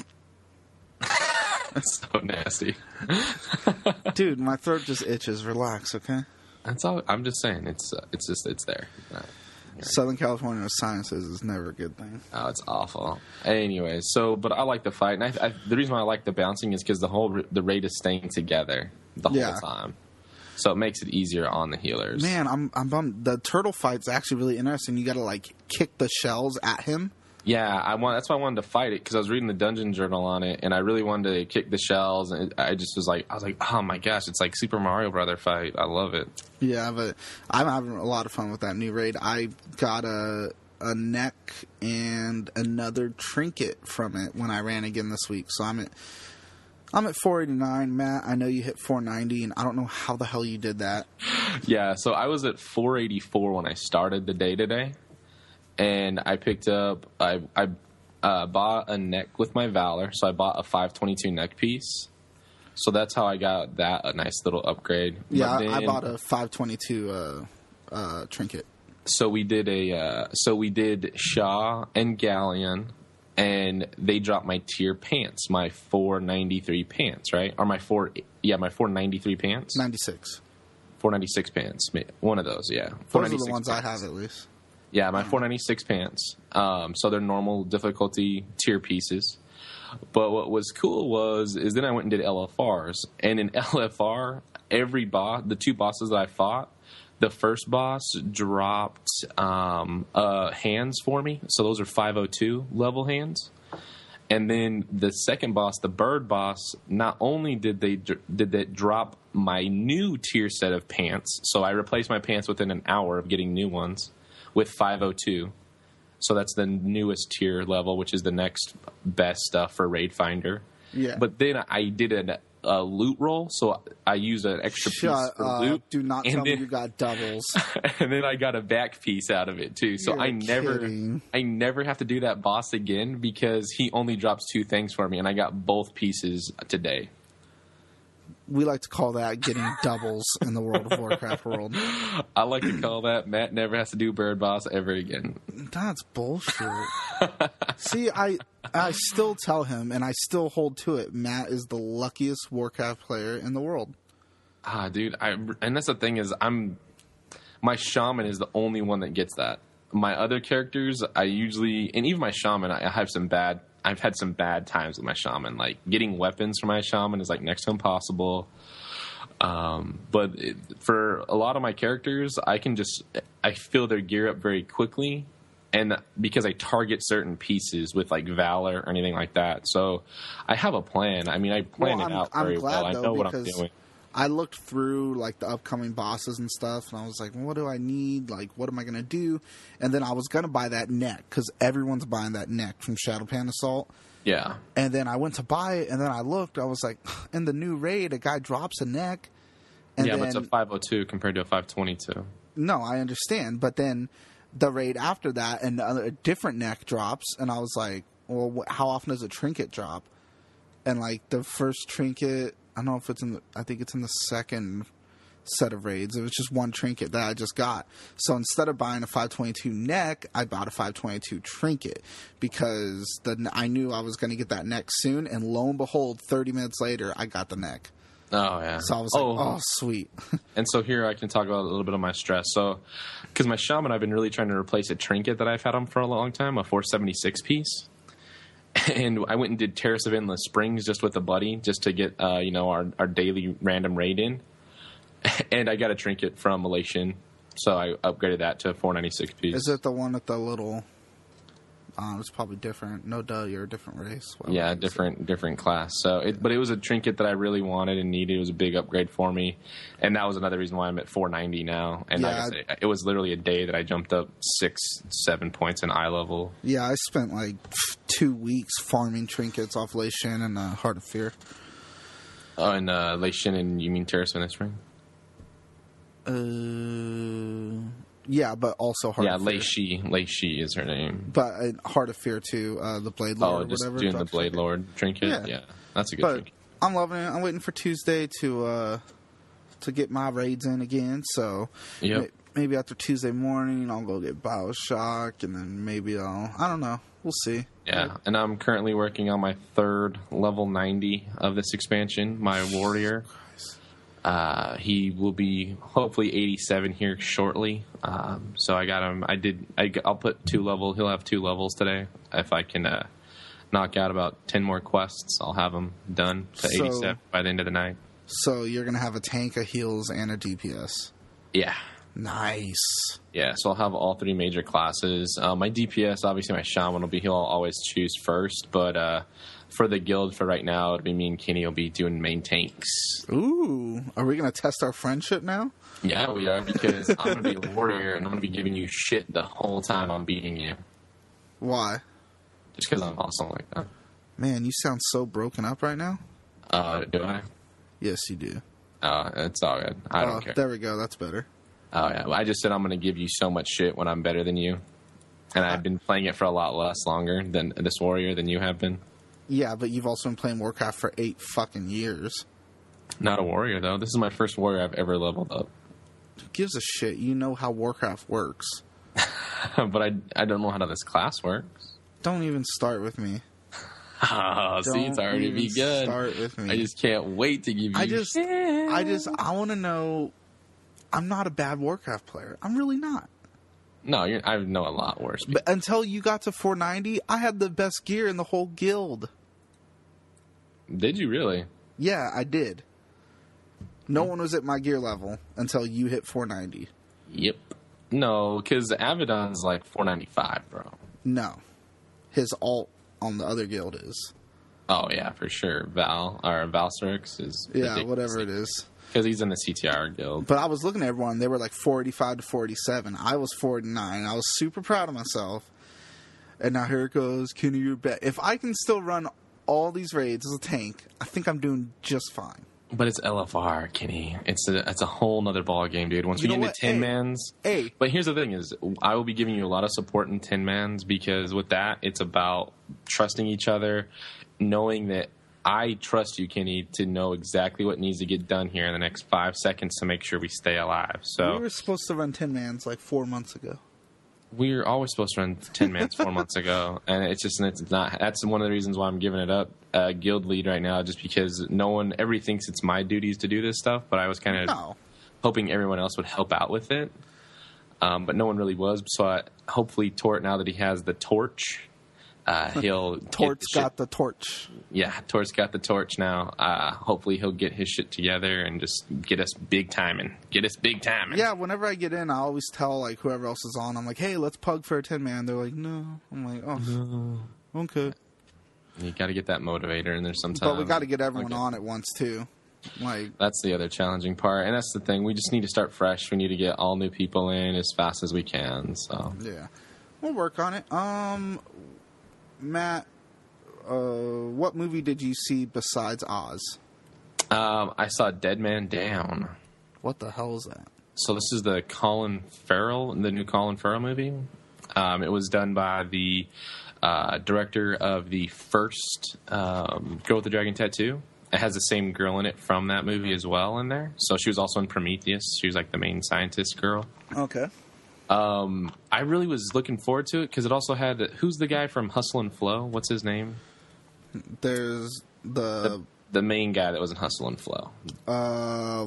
H: That's so nasty.
A: Dude, my throat just itches. Relax, okay?
H: That's all. I'm just saying. It's uh, it's just it's there. Uh,
A: Southern California with sinuses is never a good thing.
H: Oh, it's awful. Anyways, so but I like the fight, and I, I, the reason why I like the bouncing is because the whole the raid is staying together the whole
A: Yeah.
H: time, so it makes it easier on the healers.
A: Man, I'm I'm bummed. The turtle fight's actually really interesting. You got to like kick the shells at him.
H: Yeah, I want. That's why I wanted to fight it, because I was reading the dungeon journal on it, and I really wanted to kick the shells, and it, I just was like, I was like, oh my gosh, it's like Super Mario Brother fight. I love it.
A: Yeah, but I'm having a lot of fun with that new raid. I got a a neck and another trinket from it when I ran again this week. So I'm at I'm at four eighty-nine. Matt, I know you hit four ninety, and I don't know how the hell you did that.
H: Yeah, so I was at four eighty-four when I started the day today, and I picked up, I, I uh, bought a neck with my Valor, so I bought a five twenty-two neck piece. So that's how I got that, a nice little upgrade.
A: Yeah,
H: But
A: I, I
H: then-
A: bought a five twenty-two uh, uh, trinket.
H: So we did a, uh, so we did Shaw and Galleon, and they dropped my tier pants, my four ninety-three pants, right? Or my four, yeah, my four ninety-three pants.
A: ninety-six.
H: four ninety-six pants. One of those, yeah.
A: Those are the ones pants. I have, at least.
H: Yeah, my four ninety-six pants. Um, so they're normal difficulty tier pieces. But what was cool was is then I went and did L F Rs. And in L F R, every boss, the two bosses that I fought, the first boss dropped um, uh, hands for me. So those are five oh two level hands. And then the second boss, the bird boss, not only did they did they drop my new tier set of pants, so I replaced my pants within an hour of getting new ones with five oh two. So that's the newest tier level, which is the next best stuff for Raid Finder.
A: Yeah.
H: But then I did an, a loot roll, so I used an extra
A: Shut
H: piece for
A: up.
H: loot.
A: Do not
H: and
A: tell
H: then,
A: me you got doubles.
H: And then I got a back piece out of it too. So
A: You're
H: I never,
A: kidding.
H: I never have to do that boss again because he only drops two things for me, and I got both pieces today.
A: We like to call that getting doubles in the World of Warcraft world.
H: I like to call that Matt never has to do bird boss ever again.
A: That's bullshit. See, I I still tell him, and I still hold to it, Matt is the luckiest Warcraft player in the world.
H: Ah, dude, I and that's the thing is I'm my shaman is the only one that gets that. My other characters, I usually and even my shaman, I have some bad. I've had some bad times with my shaman. Like getting weapons for my shaman is like next to impossible. Um, but it, for a lot of my characters, I can just I fill their gear up very quickly, and because I target certain pieces with like valor or anything like that. So I have a plan. I mean, I plan
A: well,
H: it
A: I'm,
H: out
A: I'm
H: very
A: glad,
H: well.
A: Though,
H: I know what I'm
A: because
H: doing.
A: I looked through like the upcoming bosses and stuff, and I was like, well, what do I need? Like, what am I going to do? And then I was going to buy that neck because everyone's buying that neck from Shadowpan Assault.
H: Yeah.
A: And then I went to buy it, and then I looked. I was like, in the new raid, a guy drops a neck. And
H: yeah,
A: then,
H: but it's a five oh two compared to a five twenty-two.
A: No, I understand. But then the raid after that, and a different neck drops, and I was like, well, how often does a trinket drop? And like the first trinket, I don't know if it's in the, I think it's in the second set of raids. It was just one trinket that I just got. So instead of buying a five twenty-two neck, I bought a five twenty-two trinket because the I knew I was going to get that neck soon. And lo and behold, thirty minutes later, I got the neck.
H: Oh, yeah.
A: So I was like,
H: oh,
A: oh sweet.
H: And so here I can talk about a little bit of my stress. So, because my shaman, I've been really trying to replace a trinket that I've had on for a long time, a four seventy-six piece. And I went and did Terrace of Endless Springs just with a buddy, just to get, uh, you know, our, our daily random raid in. And I got a trinket from Elation, so I upgraded that to a four ninety-six piece.
A: Is it the one with the little... Uh, it's probably different. No duh, you're a different race. Well,
H: yeah, different different class. So, it, but it was a trinket that I really wanted and needed. It was a big upgrade for me, and that was another reason why I'm at four ninety now. And
A: yeah,
H: like I say, it was literally a day that I jumped up six, seven points in eye level.
A: Yeah, I spent like two weeks farming trinkets off Lei Shin and uh, Heart of Fear.
H: Oh, and uh, Lei Shin, and you mean Terrace of Endless Spring?
A: Uh, yeah, but also Heart
H: yeah,
A: of Fear.
H: Yeah, Lei Shi. Lei Shi is her name.
A: But uh, Heart of Fear too, uh, the Blade Lord
H: oh,
A: or
H: just
A: whatever.
H: doing the Blade Lord trinket?
A: Yeah.
H: yeah, that's a good
A: but
H: trinket.
A: I'm loving it. I'm waiting for Tuesday to uh, to get my raids in again. So
H: yep.
A: may- maybe after Tuesday morning, I'll go get BioShock, and then maybe I'll... I don't know. We'll see.
H: Yeah, and I'm currently working on my third level ninety of this expansion, my warrior. Uh, he will be hopefully eighty-seven here shortly. Um, so I got him. I did. I, I'll put two level. He'll have two levels today. If I can uh, knock out about ten more quests, I'll have him done to
A: So-
H: eighty-seven by the end of the night.
A: So you're going to have a tank, a heals, and a D P S.
H: Yeah.
A: Nice.
H: Yeah, so I'll have all three major classes. Uh, my D P S, obviously my shaman will be, he'll always choose first, but uh, for the guild for right now, it'll be me and Kenny will be doing main tanks.
A: Ooh. Are we going to test our friendship now?
H: Yeah, we are, because I'm going to be a warrior, and I'm going to be giving you shit the whole time I'm beating you.
A: Why?
H: Just because I'm awesome like that.
A: Man, you sound so broken up right now.
H: Uh, do I?
A: Yes, you do.
H: Uh, it's all good. I don't
A: Oh,
H: care.
A: there we go. That's better.
H: Oh, yeah. I just said I'm going to give you so much shit when I'm better than you. And I've been playing it for a lot less longer than this warrior than you have been.
A: Yeah, but you've also been playing Warcraft for eight fucking years.
H: Not a warrior, though. This is my first warrior I've ever leveled up.
A: Who gives a shit? You know how Warcraft works.
H: But I, I don't know how this class works.
A: Don't even start with me.
H: Oh, see, it's
A: Don't
H: already
A: even
H: begun.
A: Start with me.
H: I just can't wait to give you
A: I just,
H: shit.
A: I just, I want to know I'm not a bad Warcraft player. I'm really not.
H: No, you're, I know a lot worse.
A: But until you got to four ninety, I had the best gear in the whole guild.
H: Did you really?
A: Yeah, I did. No one was at my gear level until you hit four ninety.
H: Yep. No, because Abaddon's like four ninety-five, bro.
A: No. His alt on the other guild is.
H: Oh, yeah, for sure. Val, or Valstrix is...
A: Yeah, whatever it is.
H: Because he's in the C T R guild.
A: But I was looking at everyone. They were like four eighty-five to four eighty-seven. I was four eighty-nine. I was super proud of myself. And now here it goes. Kenny, you're back. If I can still run all these raids as a tank, I think I'm doing just fine.
H: But it's L F R, Kenny. It's a, it's a whole nother ball game, dude. Once
A: You
H: we
A: know
H: get into
A: what?
H: ten
A: Hey.
H: mans...
A: Hey.
H: But here's the thing is, I will be giving you a lot of support in ten mans because with that, it's about trusting each other, knowing that I trust you, Kenny, to know exactly what needs to get done here in the next five seconds to make sure we stay alive. So
A: We were supposed to run ten mans like four months ago.
H: we were always supposed to run ten mans four months ago, and it's just it's not. That's one of the reasons why I'm giving it up, uh, guild lead right now, just because no one ever thinks it's my duties to do this stuff. But I was kind of
A: No.
H: hoping everyone else would help out with it, um, but no one really was. So I, hopefully, Tort, now that he has the torch, uh, he'll get
A: Tort's
H: the shit-
A: got the torch.
H: yeah, Tort's got the torch now. Uh, hopefully, he'll get his shit together and just get us big timing. Get us big timing.
A: Yeah, whenever I get in, I always tell like whoever else is on, I'm like, hey, let's pug for a ten man. They're like, no. I'm like, oh, okay.
H: You got to get that motivator in there sometimes.
A: But we got to get everyone
H: Okay.
A: on at once too. Like,
H: That's the other challenging part, and that's the thing. We just need to start fresh. We need to get all new people in as fast as we can. So
A: yeah, we'll work on it. Um, Matt, uh, what movie did you see besides Oz?
H: um, I saw Dead Man Down.
A: What the hell is that?
H: So this is the Colin Farrell, the new Colin Farrell movie. Um, it was done by the uh, director of the first um, Girl with the Dragon Tattoo. It has the same girl in it from that movie as well in there. So she was also in Prometheus. She was like the main scientist girl.
A: Okay.
H: Um, I really was looking forward to it because it also had who's the guy from Hustle and Flow? What's his name?
A: There's the,
H: The, the main guy that was in Hustle and Flow.
A: uh,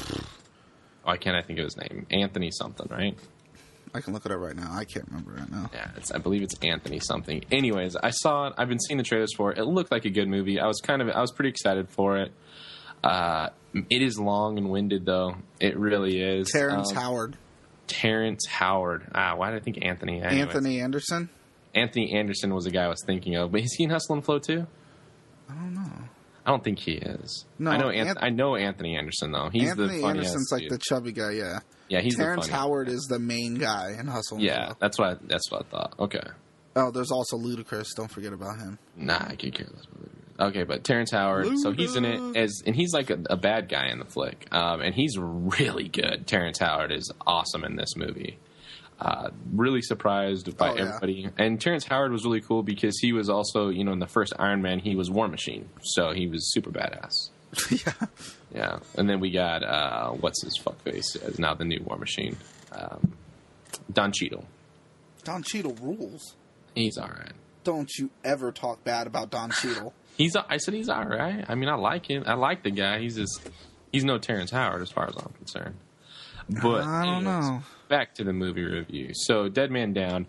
H: Why can't I think of his name? Anthony something, right?
A: I can look it up right now. I can't remember right now.
H: Yeah, it's, I believe it's Anthony something. Anyways, I saw it. I've been seeing the trailers for it. It looked like a good movie. I was kind of, I was pretty excited for it. Uh, it is long and winded, though. It really is.
A: Terrence
H: Um,
A: Howard,
H: Terrence Howard. Ah, why did I think Anthony? Anyways,
A: Anthony Anderson.
H: Anthony Anderson was the guy I was thinking of. But is he in Hustle and Flow too?
A: I don't know.
H: I don't think he is.
A: No,
H: I know. Anth-
A: Anth-
H: I know Anthony Anderson though. He's
A: Anthony
H: the funniest
A: Anderson's like
H: dude.
A: the chubby guy. Yeah.
H: Yeah, he's
A: Terrence
H: the funniest.
A: Howard is the main guy in Hustle. and
H: Yeah,
A: Flow.
H: that's what I, that's what I thought. Okay.
A: Oh, there's also Ludacris. Don't forget about him.
H: Nah, I could care less. Okay, but Terrence Howard, so he's in it as, and he's like a, a bad guy in the flick, um, and he's really good. Terrence Howard is awesome in this movie. Uh, really surprised by
A: Oh, yeah.
H: everybody, and Terrence Howard was really cool because he was also, you know, in the first Iron Man, he was War Machine, so he was super badass.
A: yeah.
H: Yeah, and then we got uh, what's his fuckface is now the new War Machine, um, Don Cheadle.
A: Don Cheadle rules.
H: He's all right.
A: Don't you ever talk bad about Don Cheadle.
H: He's. I said he's all right. I mean, I like him. I like the guy. He's just. He's no Terrence Howard as far as I'm concerned. But
A: I don't
H: anyways,
A: know.
H: Back to the movie review. So, Dead Man Down.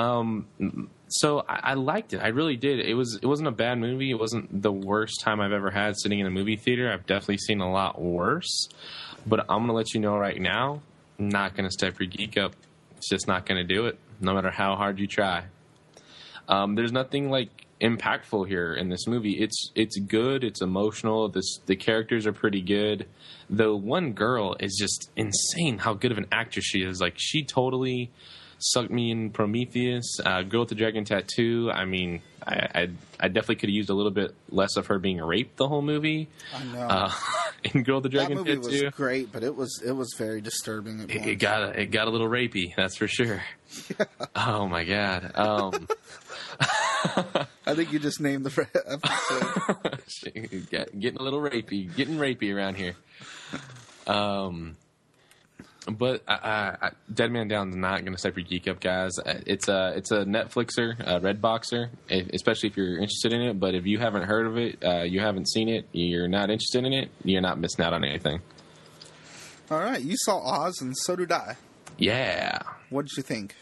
H: Um, so I, I liked it. I really did. It was. It wasn't a bad movie. It wasn't the worst time I've ever had sitting in a movie theater. I've definitely seen a lot worse. But I'm gonna let you know right now. I'm not gonna step your geek up. It's just not gonna do it. No matter how hard you try. Um, there's nothing like impactful here in this movie. It's it's good. It's emotional. This the characters are pretty good. The one girl is just insane. How good of an actress she is. Like she totally sucked me in Prometheus. Uh, Girl with the Dragon Tattoo. I mean, I I, I definitely could have used a little bit less of her being raped the whole movie.
A: I know.
H: Uh, in Girl with the
A: that
H: Dragon
A: movie
H: Tattoo.
A: was great, but it was it was very disturbing. At
H: It,
A: points.
H: it got a, it got a little rapey, that's for sure. Oh my god! Um,
A: I think you just named the episode.
H: Get- getting a little rapey, getting rapey around here. Um, but I, I, I, Dead Man Down is not going to step your geek up, guys. It's a it's a Netflixer, a Redboxer, especially if you're interested in it. But if you haven't heard of it, uh, you haven't seen it, you're not interested in it, you're not missing out on anything.
A: All right, you saw Oz, and so did I.
H: Yeah.
A: What did you think?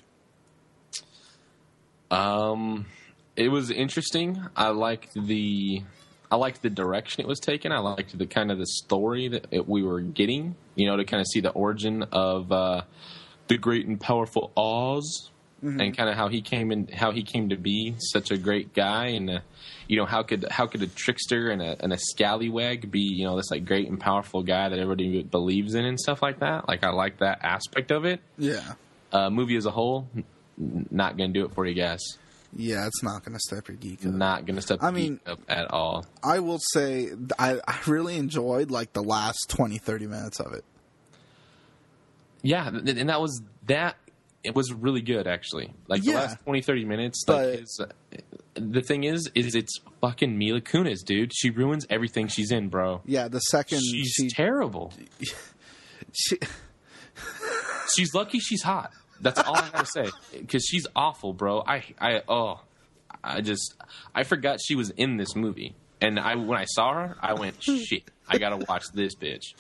H: Um, it was interesting. I liked the, I liked the direction it was taken. I liked the kind of the story that it, we were getting. You know, to kind of see the origin of uh, the great and powerful Oz, mm-hmm. and kind of how he came in, how he came to be such a great guy, and uh, you know, how could how could a trickster and a and a scallywag be, you know, this like great and powerful guy that everybody believes in and stuff like that. Like, I like that aspect of it.
A: Yeah.
H: Uh, movie as a whole, n- not gonna do it for you guys.
A: Yeah, it's not gonna step your geek up.
H: Not gonna step
A: I
H: your
A: mean,
H: geek up at all.
A: I will say I, I really enjoyed like the last twenty, thirty minutes of it.
H: Yeah, and that was that. It was really good, actually. Like, the
A: Yeah.
H: last twenty, thirty minutes.
A: But-
H: Like, his, uh, the thing is, is it's fucking Mila Kunis, dude. She ruins everything she's in, bro.
A: Yeah, the second
H: She's
A: she,
H: terrible.
A: she
H: She's lucky she's hot. That's all I gotta say. Because she's awful, bro. I, I, oh, I just, I forgot she was in this movie. And I, when I saw her, I went, shit, I gotta watch this bitch.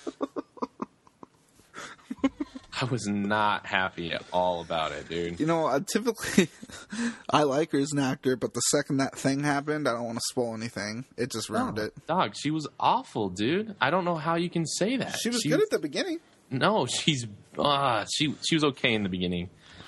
H: I was not happy at all about it, dude.
A: You know, uh, typically I like her as an actor, but the second that thing happened, I don't want to spoil anything. It just ruined
H: No,
A: it.
H: Dog, she was awful, dude. I don't know how you can say that.
A: She was good at the beginning.
H: No, she's uh, she she was okay in the beginning.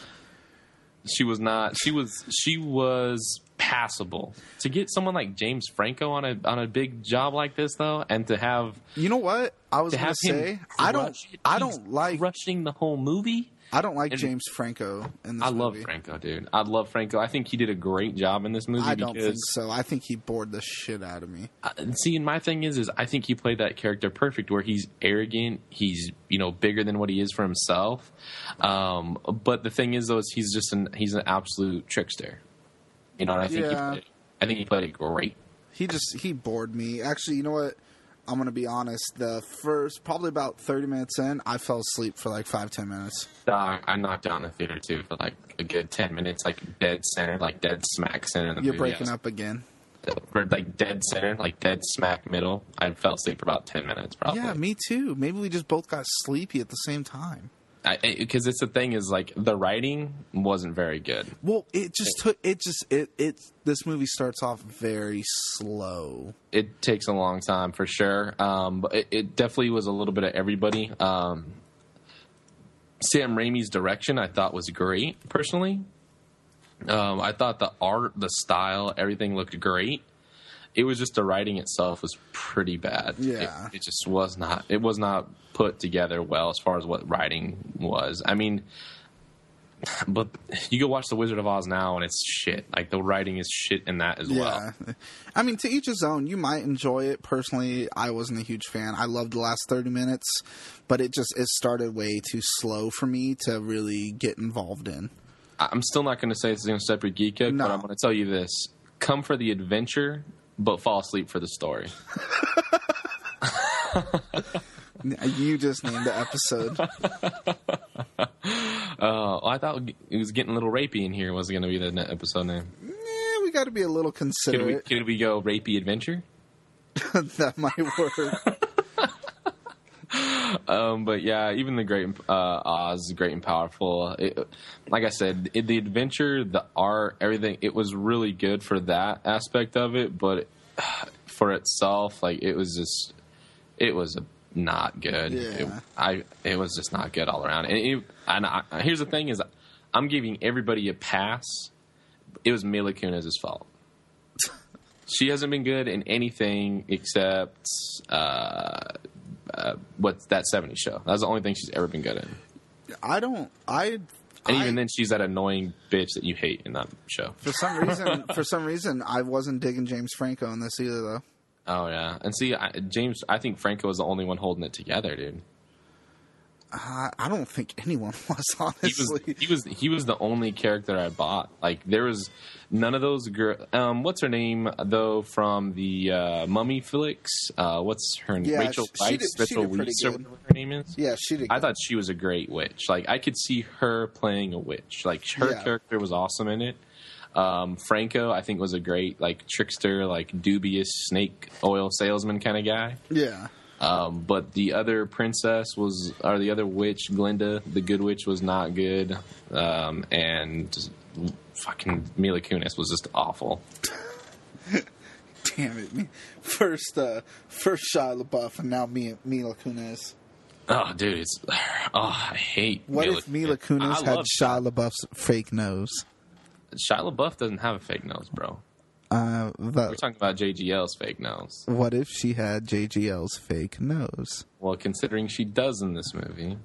H: She was not. She was she was passable. To get someone like James Franco on a on a big job like this, though, and to have
A: You know what? I was
H: to
A: going
H: have
A: to say
H: him
A: I don't
H: crush it,
A: I
H: he's
A: don't like
H: rushing the whole movie.
A: I don't like
H: and-
A: James Franco in this
H: I love
A: movie.
H: Franco, dude. I love Franco. I think he did a great job in this movie.
A: I don't
H: because,
A: think so. I think he bored the shit out of me.
H: Uh, see, and my thing is, is I think he played that character perfect, where he's arrogant, he's you know bigger than what he is for himself. Um, but the thing is, though, is he's just an he's an absolute trickster. You know, and I think
A: Yeah.
H: he played, I think he played it great.
A: He just he bored me. Actually, you know what? I'm gonna be honest. The first probably about thirty minutes in, I fell asleep for like five ten minutes.
H: Uh, I knocked down the theater too for like a good ten minutes, like dead center, like dead smack center. In the
A: You're
H: movie.
A: breaking
H: I was-
A: up again.
H: for like dead center, like dead smack middle. I fell asleep for about ten minutes, probably.
A: Yeah, me too. Maybe we just both got sleepy at the same time.
H: Because it's the thing is like the writing wasn't very good.
A: Well, it just took it just it it this movie starts off very slow.
H: It takes a long time for sure, um, but it, it definitely was a little bit of everybody. Um, Sam Raimi's direction I thought was great, personally. Um, I thought the art, the style, everything looked great. It was just the writing itself was pretty bad.
A: Yeah.
H: It, it just was not. It was not put together well as far as what writing was. I mean, but you go watch The Wizard of Oz now, and it's shit. Like the writing is shit in that as well.
A: Yeah, I mean, to each his own. You might enjoy it. Personally, I wasn't a huge fan. I loved the last thirty minutes, but it just it started way too slow for me to really get involved in.
H: I'm still not going to say it's going to step your geek up,
A: No.
H: but I'm going to tell you this: come for the adventure, but fall asleep for the story.
A: You just named the episode.
H: Uh, I thought it was getting a little rapey in here. Was going to be the ne- episode name?
A: Yeah, we got to be a little
H: Could we,
A: considerate.
H: could we go rapey adventure?
A: That might work.
H: Um, but yeah, even the Great uh, Oz, Great and Powerful. It, like I said, it, the adventure, the art, everything. It was really good for that aspect of it, but for itself, like it was just, it was not good.
A: Yeah.
H: It, I it was just not good all around. And, it, and I, here's the thing: is I'm giving everybody a pass. It was Mila Kunis' fault. She hasn't been good in anything except. Uh, Uh, what's that seventies show? That's the only thing she's ever been good in.
A: I don't. I.
H: And
A: I,
H: even then, she's that annoying bitch that you hate in that show.
A: for some reason, for some reason, I wasn't digging James Franco in this either, though.
H: Oh yeah, and see, I, James, I think Franco is the only one holding it together, dude.
A: Uh, I don't think anyone was,
H: He
A: honestly.
H: was, he was, he was the only character I bought. Like there was none of those girl. Um, what's her name though from the uh, Mummy flicks? Uh, what's her name?
A: Yeah,
H: Rachel
A: she- she
H: Weisz.
A: did- she
H: Rachel
A: did pretty
H: Weisz or
A: good.
H: whatever her name is.
A: Yeah, she did.
H: I
A: good.
H: thought she was a great witch. Like I could see her playing a witch. Like her
A: Yeah.
H: character was awesome in it. Um, Franco, I think, was a great like trickster, like dubious snake oil salesman kind of guy.
A: Yeah.
H: Um, but the other princess was, or the other witch, Glinda, the good witch, was not good. Um, and fucking Mila Kunis was just awful.
A: Damn it! Me- First, uh, first Shia LaBeouf, and now Mila, Mila Kunis.
H: Oh, dude, it's oh, I hate.
A: What
H: Mila
A: if Mila Kunis
H: I
A: had
H: love
A: Shia LaBeouf's fake nose?
H: Shia LaBeouf doesn't have a fake nose, bro.
A: Uh, the,
H: We're talking about J G L's fake nose.
A: What if she had J G L's fake nose?
H: Well, considering she does in this movie,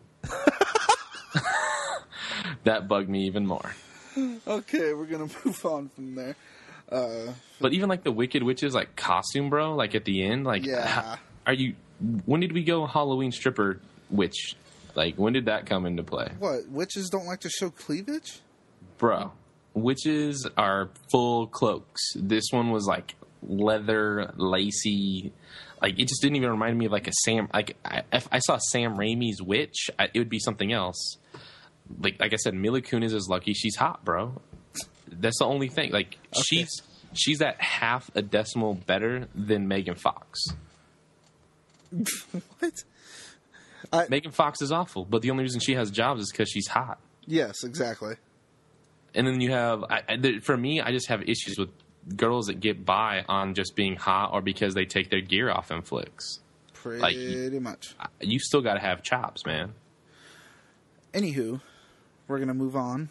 H: that bugged me even more.
A: Okay, we're gonna move on from there. Uh,
H: But even like the Wicked Witch's like costume, bro, like at the end, like,
A: Yeah.
H: ha- are you? When did we go Halloween stripper witch? Like, when did that come into play,
A: what? Witches don't like to show cleavage?
H: bro? Witches are full cloaks. This one was like leather, lacy. Like, it just didn't even remind me of like a Sam. Like, I, if I saw Sam Raimi's witch, I, it would be something else. Like, like I said, Mila Kunis is lucky she's hot, bro. That's the only thing. Like,
A: Okay.
H: she's she's at half a decimal better than Megan Fox.
A: What? I,
H: Megan Fox is awful, but the only reason she has jobs is because she's hot.
A: yes, exactly.
H: And then you have, I, I, there- for me, I just have issues with girls that get by on just being hot or because they take their gear off in flicks.
A: Pretty
H: Like,
A: much.
H: You still got to have chops, man.
A: Anywho, we're gonna move on,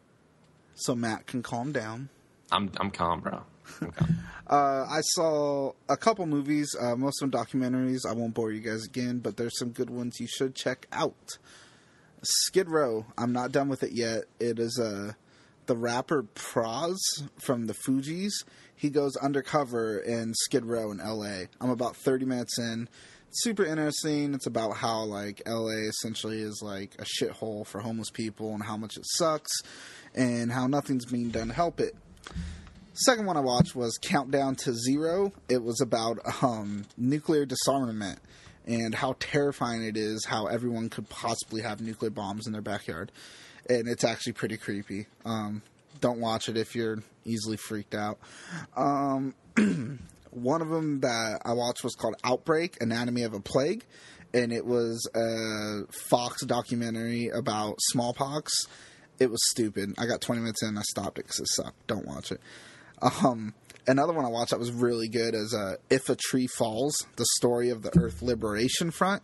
A: so Matt can calm down.
H: I'm I'm calm, bro. I'm calm.
A: Uh, I saw a couple movies, uh, most of them documentaries. I won't bore you guys again, but there's some good ones you should check out. Skid Row. I'm not done with it yet. It is uh, the rapper Praz from the Fugees. He goes undercover in Skid Row in L A. I'm about thirty minutes in. Super interesting. It's about how like L A essentially is like a shithole for homeless people and how much it sucks and how nothing's being done to help it. Second one I watched was Countdown to Zero. It was about um, nuclear disarmament and how terrifying it is how everyone could possibly have nuclear bombs in their backyard. And it's actually pretty creepy. Um, don't watch it if you're easily freaked out. Um, one of them that I watched was called Outbreak, Anatomy of a Plague. And it was a Fox documentary about smallpox. It was stupid. I got twenty minutes in and I stopped it because it sucked. Don't watch it. Um, another one I watched that was really good is uh, If a Tree Falls, the story of the Earth Liberation Front.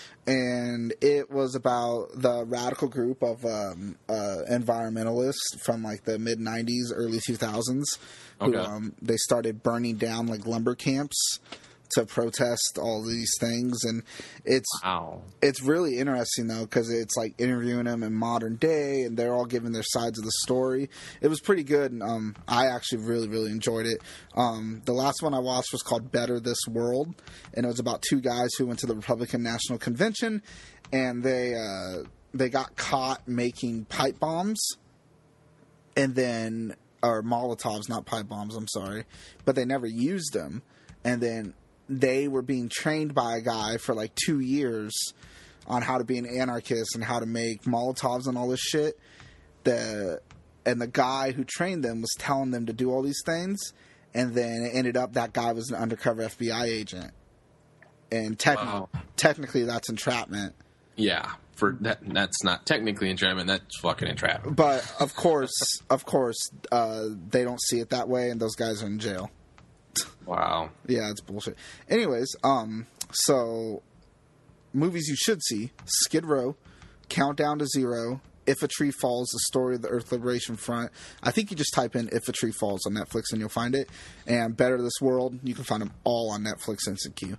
A: And it was about the radical group of um, uh, environmentalists from like the mid nineties, early two thousands. Who,
H: Okay.
A: um, they started burning down like lumber camps to protest all these things. And it's
H: Wow.
A: it's really interesting though because it's like interviewing them in modern day and they're all giving their sides of the story. It was pretty good and um, I actually really really enjoyed it. Um, the last one I watched was called Better This World, and it was about two guys who went to the Republican National Convention and they uh, they got caught making pipe bombs and then or Molotovs, not pipe bombs, I'm sorry, but they never used them. And then they were being trained by a guy for like two years on how to be an anarchist and how to make Molotovs and all this shit. The and the guy who trained them was telling them to do all these things, and then it ended up that guy was an undercover F B I agent. And techni-
H: Wow.
A: technically, that's entrapment.
H: Yeah. For that, that's not technically entrapment. That's fucking entrapment.
A: But of course, of course, uh, they don't see it that way, and those guys are in jail.
H: Wow.
A: Yeah, it's bullshit. Anyways, um, so movies you should see: Skid Row, Countdown to Zero, If a Tree Falls, The Story of the Earth Liberation Front. I think you just type in If a Tree Falls on Netflix and you'll find it. And Better This World, you can find them all on Netflix Instant Queue.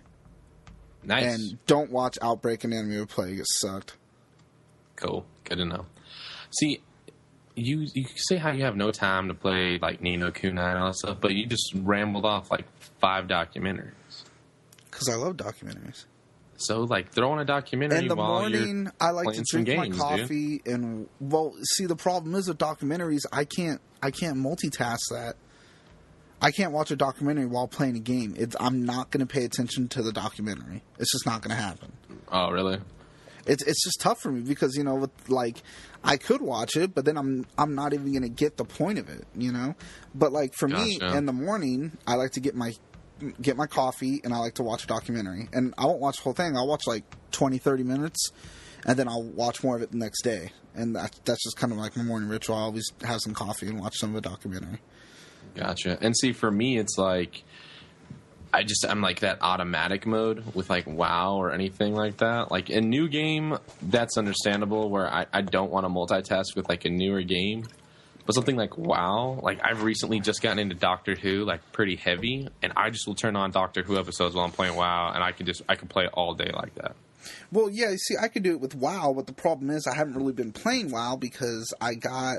H: Nice.
A: And don't watch Outbreak and Anatomy of a Plague. It sucked.
H: Cool. Good to know. See, you you say how you have no time to play like Nino Kunai and all that stuff, but you just rambled off like five documentaries.
A: Because I love documentaries.
H: So like throw on a documentary
A: In the
H: while
A: morning,
H: you're
A: I like to
H: playing some
A: drink
H: games,
A: my
H: dude.
A: coffee and well, see the problem is with documentaries, I can't I can't multitask that. I can't watch a documentary while playing a game. It's, I'm not going to pay attention to the documentary. It's just not going to happen.
H: Oh, really?
A: It's it's just tough for me because you know, with like, I could watch it, but then I'm I'm not even going to get the point of it, you know. But like for me,
H: Gotcha.
A: in the morning, I like to get my get my coffee, and I like to watch a documentary. And I won't watch the whole thing. I'll watch like twenty, thirty minutes, and then I'll watch more of it the next day. And that, that's just kind of like my morning ritual. I always have some coffee and watch some of the documentary.
H: Gotcha. And see, for me, it's like I just I'm like that automatic mode with like WoW or anything like that. Like a new game, that's understandable. Where I, I don't want to multitask with like a newer game. But something like WoW, like I've recently just gotten into Doctor Who, like pretty heavy, and I just will turn on Doctor Who episodes while I'm playing WoW, and I can just I can play it all day like that.
A: Well, yeah, you see, I could do it with WoW, but the problem is I haven't really been playing WoW because I got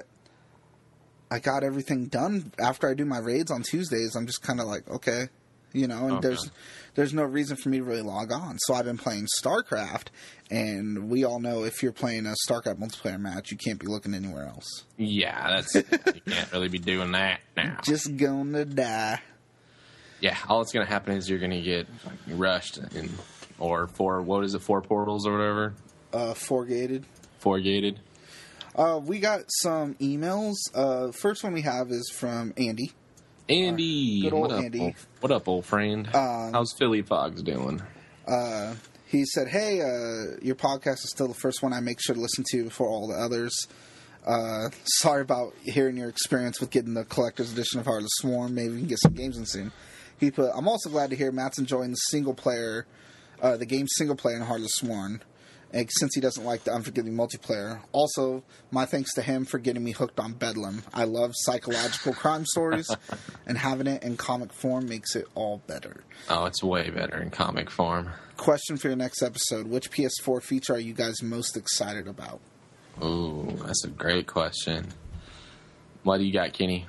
A: I got everything done after I do my raids on Tuesdays. I'm just kind of like, okay, you know, and
H: Okay.
A: there's there's no reason for me to really log on. So I've been playing StarCraft, and we all know if you're playing a StarCraft multiplayer match, you can't be looking anywhere else.
H: Yeah, that's you can't really be doing that now.
A: Just gonna die.
H: Yeah, all that's gonna happen is you're gonna get like, rushed in or four what is it four portals or whatever
A: Uh, four gated.
H: four gated.
A: Uh, we got some emails. Uh, first one we have is from Andy.
H: Andy,
A: Good old
H: what up,
A: Andy.
H: Old, what up, old friend?
A: Um,
H: How's Philly Fogs doing?
A: Uh, he said, hey, uh, your podcast is still the first one I make sure to listen to before all the others. Uh, sorry about hearing your experience with getting the collector's edition of Heart of the Swarm. Maybe we can get some games in soon. He put, I'm also glad to hear Matt's enjoying the single player, uh, the game single player in Heart of the Swarm, and since he doesn't like the unforgiving multiplayer. Also, my thanks to him for getting me hooked on Bedlam. I love psychological crime stories, and having it in comic form makes it all better.
H: Oh, it's way better in comic form.
A: Question for your next episode. Which P S four feature are you guys most excited about?
H: Ooh, that's a great question. What do you got, Kenny?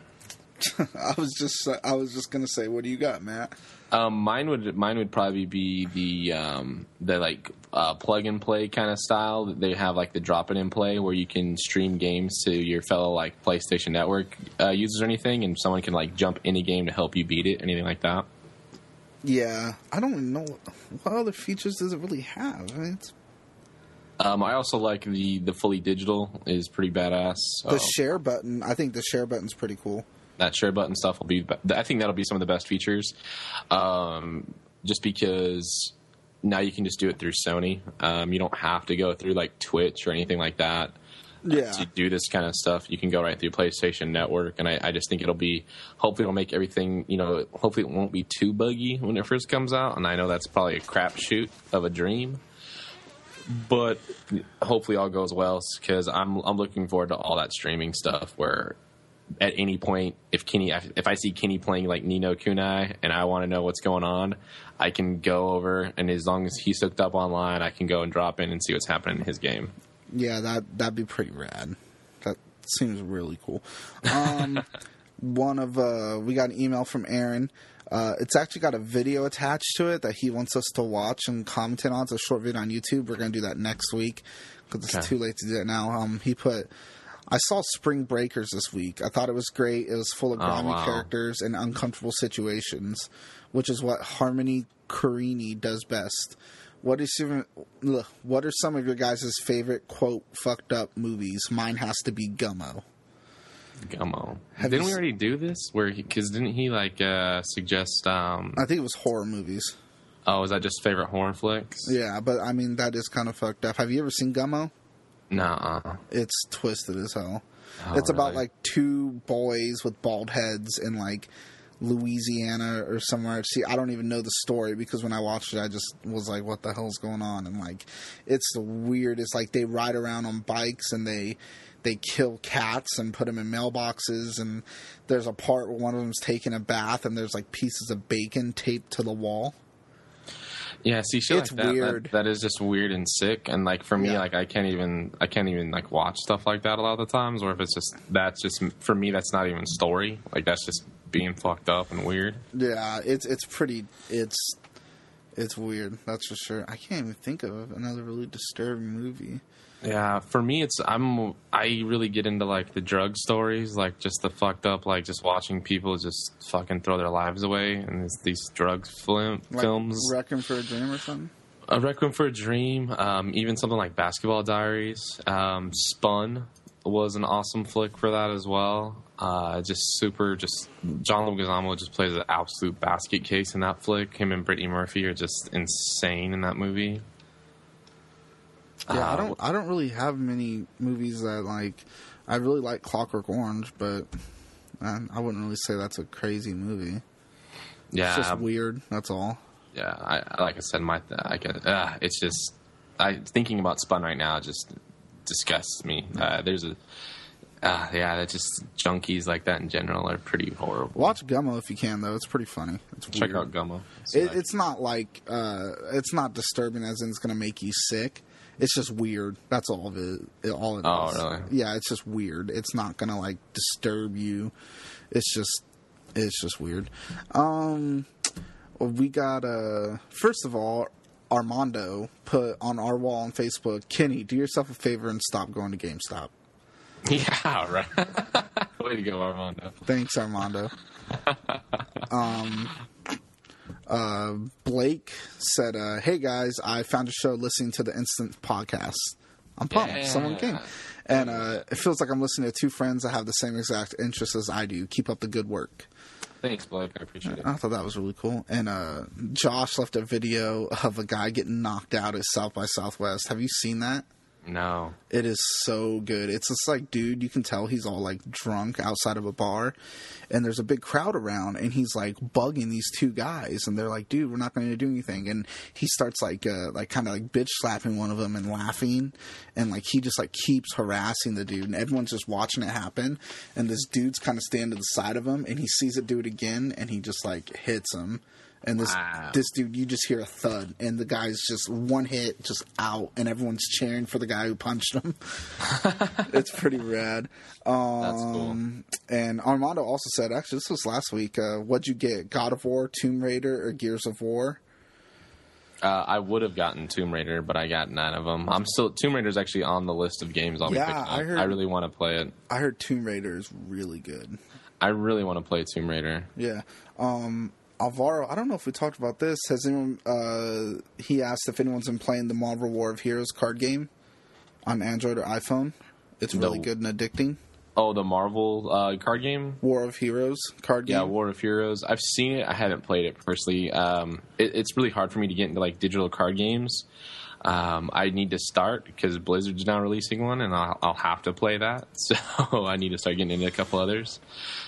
A: I was just I was just gonna say, what do you got, Matt?
H: Um, mine would mine would probably be the um, the like uh, plug and play kind of style that they have, like the drop it in play where you can stream games to your fellow like PlayStation Network uh, users or anything, and someone can like jump in a game to help you beat it, anything like that.
A: Yeah, I don't even know what, what other features does it really have. I mean, it's,
H: Um, I also like the the fully digital is pretty badass.
A: the
H: Um,
A: share button. I think the share button's pretty cool.
H: that share button stuff will be I think that'll be some of the best features, um, just because now you can just do it through Sony. Um, you don't have to go through like Twitch or anything like that
A: Yeah,
H: to do this kind of stuff. You can go right through PlayStation Network, and I, I just think it'll be hopefully it'll make everything, you know, hopefully it won't be too buggy when it first comes out, and I know that's probably a crapshoot of a dream, but hopefully all goes well because I'm I'm looking forward to all that streaming stuff where at any point, if Kenny, if I see Kenny playing like Ni no Kunai and I want to know what's going on, I can go over, and as long as he's hooked up online, I can go and drop in and see what's happening in his game.
A: yeah, that that'd be pretty rad. That seems really cool. Um, one of uh, we got an email from Aaron. Uh, it's actually got a video attached to it that he wants us to watch and commentate on. It's a short video on YouTube. We're going to do that next week because it's
H: Okay.
A: too late to do that now. Um, he put, I saw Spring Breakers this week. I thought it was great. It was full of
H: Oh,
A: grimy
H: wow.
A: characters and uncomfortable situations, which is what Harmony Korine does best. What is your, ugh, what are some of your guys' favorite, quote, fucked up movies? Mine has to be Gummo.
H: Gummo.
A: Have
H: Didn't
A: you
H: we
A: s-
H: already do this? Where because didn't he like uh, suggest? Um,
A: I think it was horror movies.
H: oh, is that just favorite horror flicks?
A: Yeah, but I mean, that is kind of fucked up. Have you ever seen Gummo?
H: Nuh-uh.
A: It's twisted as hell.
H: Oh,
A: It's about
H: really?
A: like two boys with bald heads in like Louisiana or somewhere. See, I don't even know the story because when I watched it, I just was like, what the hell's going on? And like, it's the weirdest. Like, they ride around on bikes and they they kill cats and put them in mailboxes. And there's a part where one of them's taking a bath and there's like pieces of bacon taped to the wall.
H: Yeah, see, shit
A: It's
H: like that,
A: weird.
H: that, that is just weird and sick. And like for me,
A: Yeah.
H: like I can't even, I can't even like watch stuff like that a lot of the times. Or if it's just that's just for me, that's not even story. Like that's just being fucked up and weird.
A: Yeah, it's it's pretty it's it's weird. That's for sure. I can't even think of another really disturbing movie.
H: Yeah, for me, it's I'm I really get into like the drug stories, like just the fucked up, like just watching people just fucking throw their lives away, and it's these drug film,
A: Like
H: films.
A: Requiem for a Dream or something.
H: A Requiem for a Dream, um, even something like Basketball Diaries, um, Spun. was an awesome flick for that as well. Uh, just super, just John Leguizamo just plays an absolute basket case in that flick. Him and Brittany Murphy are just insane in that movie.
A: Yeah,
H: uh,
A: I don't. I don't really have many movies that like. I really like Clockwork Orange, but I, I wouldn't really say that's a crazy movie.
H: Yeah,
A: It's just weird. That's all.
H: Yeah, I like I said, my I can. Uh, it's just I thinking about Spun right now just disgusts me. Uh, there's a uh, yeah, that just junkies like that in general are pretty horrible.
A: Watch Gummo if you can, though. It's pretty funny. It's
H: Check
A: weird.
H: out Gummo. So
A: It,
H: I-
A: it's not like uh, it's not disturbing as in it's going to make you sick. It's just weird. That's all of it. it all it
H: Oh,
A: is.
H: really?
A: Yeah, it's just weird. It's not going to like disturb you. It's just it's just weird. Um, we got uh first of all, Armando put on our wall on Facebook, Kenny, do yourself a favor and stop going to GameStop.
H: Yeah, right. Way to go, Armando.
A: Thanks, Armando. um, uh, Blake said, uh, "Hey guys, I found a show listening to the Instant podcast. I'm pumped.
H: Yeah.
A: Someone came, and uh, it feels like I'm listening to two friends that have the same exact interests as I do. Keep up the good work."
H: Thanks, Blake. I appreciate it.
A: I thought that was really cool. And uh, Josh left a video of a guy getting knocked out at South by Southwest. Have you seen that?
H: No.
A: It is so good. It's just like, dude, you can tell he's all like drunk outside of a bar, and there's a big crowd around, and he's like bugging these two guys, and they're like, dude, we're not going to do anything. And he starts like, uh, like kind of like bitch slapping one of them and laughing, and like he just like keeps harassing the dude, and everyone's just watching it happen. And this dude's kind of standing to the side of him, and he sees it do it again, and he just like hits him. And this
H: Wow.
A: this dude, you just hear a thud, and the guy's just one hit, just out, and everyone's cheering for the guy who punched him. It's pretty rad. Um,
H: That's cool.
A: And Armando also said, actually, this was last week, uh, what'd you get, God of War, Tomb Raider, or Gears of War?
H: Uh, I would have gotten Tomb Raider, but I got none of them. I'm still Tomb Raider's actually on the list of games I'll
A: Yeah,
H: be picking up.
A: I heard-
H: I really want to play it.
A: I heard Tomb Raider is really good.
H: I really want to play Tomb Raider.
A: Yeah. Um, Alvaro, I don't know if we talked about this. Has anyone, uh, he asked if anyone's been playing the Marvel War of Heroes card game on Android or iPhone. It's really
H: No.
A: good and addicting.
H: Oh, the Marvel uh, card game?
A: War of Heroes card game.
H: Yeah, War of Heroes. I've seen it. I haven't played it personally. Um, it, it's really hard for me to get into like digital card games. Um, I need to start because Blizzard's now releasing one, and I'll, I'll have to play that. So I need to start getting into a couple others.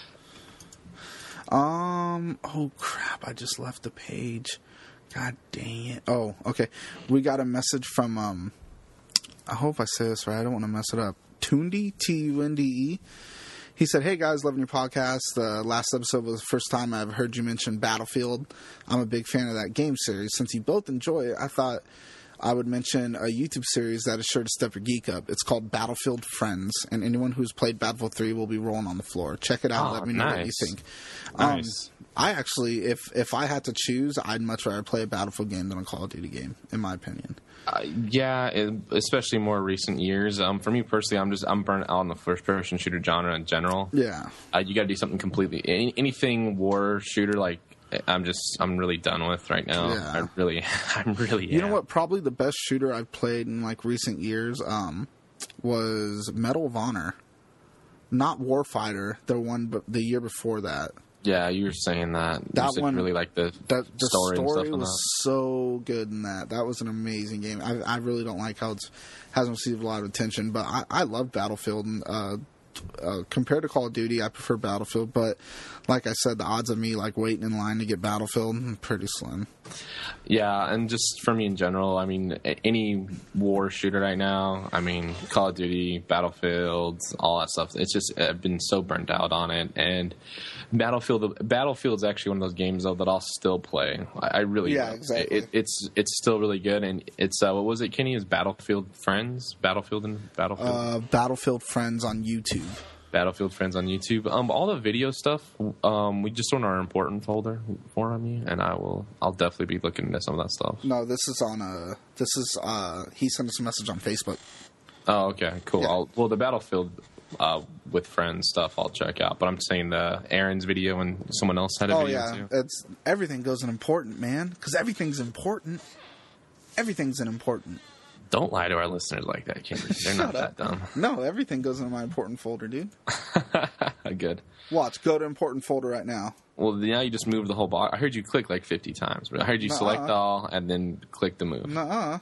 A: Um. Oh crap! I just left the page. God dang it! Oh, okay. We got a message from um. I hope I say this right. I don't want to mess it up. Tundi, T U N D E. He said, "Hey guys, loving your podcast. The last episode was the first time I've heard you mention Battlefield. I'm a big fan of that game series. Since you both enjoy it, I thought I would mention a YouTube series that is sure to step your geek up. It's called Battlefield Friends, and anyone who's played Battlefield three will be rolling on the floor. Check it out.
H: Oh,
A: Let me know what you
H: nice.
A: think."
H: Nice.
A: Um, I actually, if if I had to choose, I'd much rather play a Battlefield game than a Call of Duty game, in my opinion.
H: Uh, yeah, it, especially more recent years. Um, for me personally, I'm just I'm burnt out on the first-person shooter genre in general.
A: Yeah.
H: Uh, you got to do something completely any, anything war shooter like I'm just I'm really done with right now.
A: Yeah.
H: I really I'm really
A: You know
H: am.
A: what? Probably the best shooter I've played in like recent years um, was Medal of Honor. Not Warfighter, the one but the year before that.
H: Yeah, you were saying that. You
A: That
H: said
A: one-
H: really like the,
A: That the
H: story,
A: story,
H: and stuff on
A: was
H: that.
A: so good in that. That was an amazing game. I, I really don't like how it hasn't received a lot of attention, but I, I love Battlefield. And, uh, uh, compared to Call of Duty, I prefer Battlefield. But like I said, the odds of me like waiting in line to get Battlefield mm, pretty slim.
H: Yeah, and just for me in general, I mean, a- any war shooter right now, I mean, Call of Duty, Battlefield, all that stuff. It's just I've been so burnt out on it, and Battlefield. Battlefield's actually one of those games though that I'll still play. I, I really
A: Yeah,
H: love it.
A: exactly.
H: It, it's it's still really good, and it's uh, what was it, Kenny? Is Battlefield Friends? Battlefield and Battlefield.
A: Uh, Battlefield Friends on YouTube.
H: Battlefield Friends on YouTube. Um, all the video stuff, um, we just throw in our important folder for me, and I will. I'll definitely be looking into some of that stuff.
A: No, this is on uh This is uh. He sent us a message on Facebook.
H: Oh, okay, cool.
A: Yeah.
H: I'll, well, the Battlefield uh, with friends stuff I'll check out, but I'm saying the Aaron's video and someone else had a
A: Oh
H: video
A: yeah,
H: too.
A: it's everything goes in important, man, because everything's important. Everything's an important.
H: Don't lie to our listeners like that, Kendrick. They're not that dumb.
A: No, everything goes into my important folder, dude.
H: Good.
A: Watch. Go to important folder right now.
H: Well, now you just moved the whole box. I heard you click like fifty times, but I heard you
A: Nuh-uh.
H: select all and then click the move.
A: Nuh-uh.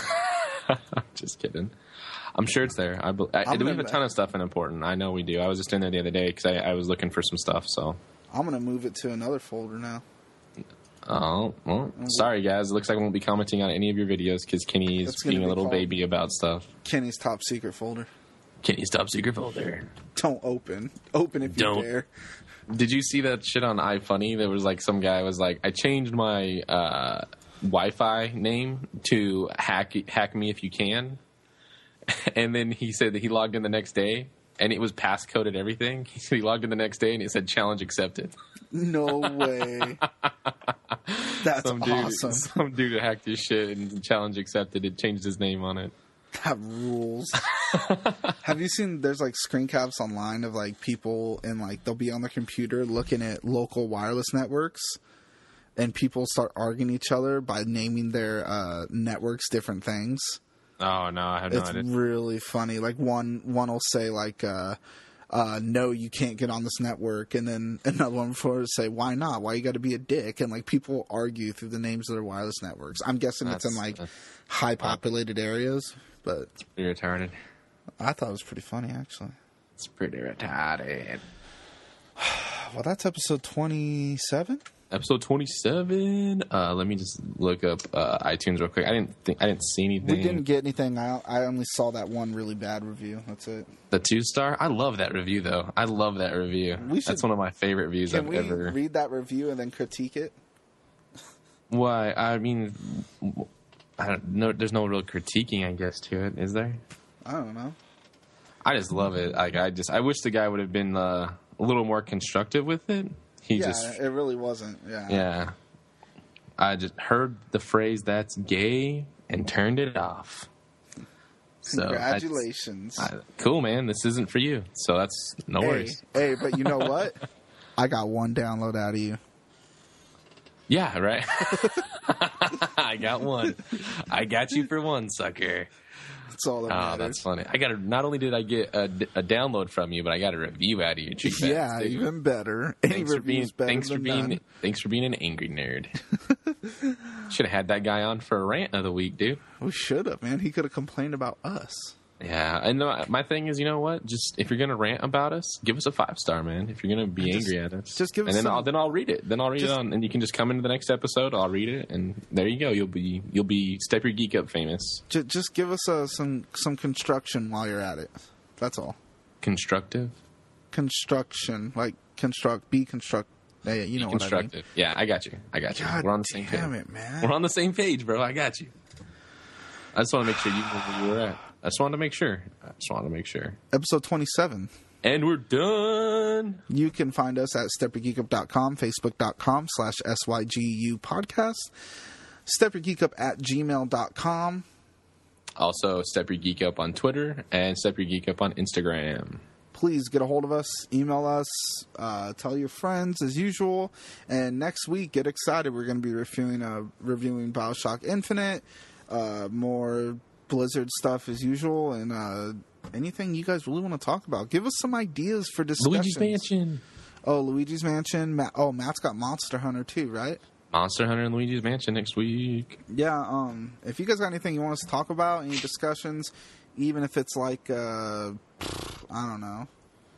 H: Just kidding. I'm sure it's there. I, I, we have a ton of stuff in important. I know we do. I was just in there the other day because I, I was looking for some stuff. So
A: I'm gonna move it to another folder now.
H: Oh, well, sorry guys. It looks like I won't be commenting on any of your videos because Kenny is being a little baby about stuff.
A: Kenny's top secret folder.
H: Kenny's top secret folder.
A: Don't open. Open if you
H: Don't.
A: dare.
H: Did you see that shit on iFunny? There was like some guy was like, I changed my uh, Wi-Fi name to hack hack me if you can, and then he said that he logged in the next day and it was passcoded everything. He logged in the next day and it said challenge accepted.
A: No way. That's
H: some dude,
A: awesome.
H: Some dude hacked his shit and challenge accepted. It changed his name on it.
A: That rules. Have you seen, there's like screen caps online of like people and like they'll be on their computer looking at local wireless networks and people start arguing each other by naming their uh, networks different things.
H: Oh, no, I have no
A: It's
H: idea.
A: really funny. Like one one will say like, uh, uh, no, you can't get on this network. And then another one will say, why not? Why you got to be a dick? And like people argue through the names of their wireless networks. I'm guessing
H: That's,
A: it's in like
H: uh,
A: high populated areas, but
H: It's pretty retarded.
A: I thought it was pretty funny actually.
H: It's pretty retarded.
A: Well, that's episode twenty-seven.
H: Episode twenty-seven. Uh, let me just look up uh, iTunes real quick. I didn't think I didn't see anything.
A: We didn't get anything out. I only saw that one really bad review. That's it.
H: The two star. I love that review though. I love that review.
A: We should-
H: That's one of my favorite reviews
A: Can
H: I've
A: we
H: ever.
A: read that review and then critique it?
H: Why? I mean, I don't know. There's no real critiquing, I guess, to it. Is there?
A: I don't know.
H: I just love it. Like I just, I wish the guy would have been uh, a little more constructive with it. He
A: yeah,
H: just,
A: it really wasn't. Yeah.
H: yeah. I just heard the phrase "that's gay" and turned it off. So
A: Congratulations.
H: I, cool, man. This isn't for you. So that's no
A: hey,
H: worries.
A: hey, but you know what? I got one download out of you.
H: Yeah, right. I got one. I got you for one, sucker.
A: That's all that matters.
H: Oh, that's funny. I got a, not only did I get a, a download from you, but I got a review out of you. Cheap
A: Yeah,
H: bastard.
A: even better. Any
H: Thanks for being
A: review's better
H: thanks for
A: than
H: being
A: none.
H: thanks for being an angry nerd. Should have had that guy on for a rant of the week, dude.
A: We should have, man. He could have complained about us.
H: Yeah, and no, my thing is, you know what? Just if you're gonna rant about us, give us a five star, man. If you're gonna be
A: Just-
H: angry at us,
A: just give us
H: and then
A: some-
H: I'll then I'll read it. Then I'll read
A: Just-
H: it on, and you can just come into the next episode. I'll read it, and there you go. You'll be you'll be Step Your Geek Up famous.
A: Just, just give us uh, some some construction while you're at it. That's all.
H: Constructive,
A: Construction, like construct, be construct. Yeah, yeah, you know what I mean.
H: constructive. Yeah, I got you. I got you.
A: God
H: We're on the same
A: damn
H: page.
A: it, man.
H: We're on the same page, bro. I got you. I just want to make sure you knew where you were at. I just wanted to make sure. I just wanted to make sure.
A: Episode twenty-seven.
H: And we're done.
A: You can find us at step your geek up dot com, facebook dot com slash S Y G U podcast, step your geek up at gmail dot com.
H: Also, Step Your Geek Up on Twitter and Step Your Geek Up on Instagram.
A: Please get a hold of us, email us, uh, tell your friends as usual. And next week, get excited. We're going to be reviewing uh, reviewing BioShock Infinite, uh, more Blizzard stuff as usual, and uh, anything you guys really want to talk about. Give us some ideas for discussions.
H: Luigi's Mansion.
A: Oh, Luigi's Mansion. Ma- oh, Matt's got Monster Hunter too, right?
H: Monster Hunter and Luigi's Mansion next week.
A: Yeah, um, if you guys got anything you want us to talk about, any discussions, even if it's like, uh, I don't know.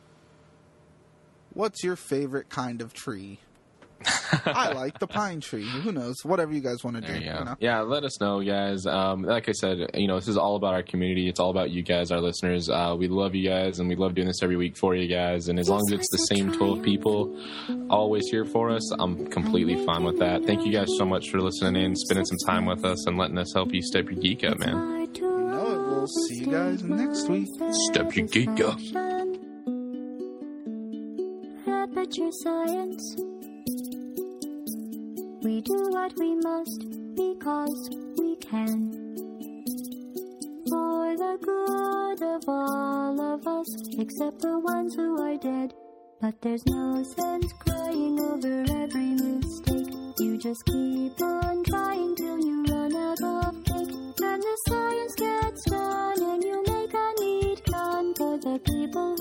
A: What's your favorite kind of tree? I like the pine tree. Who knows? Whatever you guys want to do.
H: There you go.
A: You know?
H: Yeah, let us know, guys. Um, like I said, you know, this is all about our community. It's all about you guys, our listeners. Uh, we love you guys, and we love doing this every week for you guys. And as long as it's the same twelve people always here for us, I'm completely fine with that. Thank you guys so much for listening in, spending some time with us, and letting us help you step your geek up, man.
A: You know it. We'll see you guys next week.
H: Step your geek up.
E: Aperture Science. We do what we must because we can. For the good of all of us, except the ones who are dead. But there's no sense crying over every mistake. You just keep on trying till you run out of cake. And the science gets the people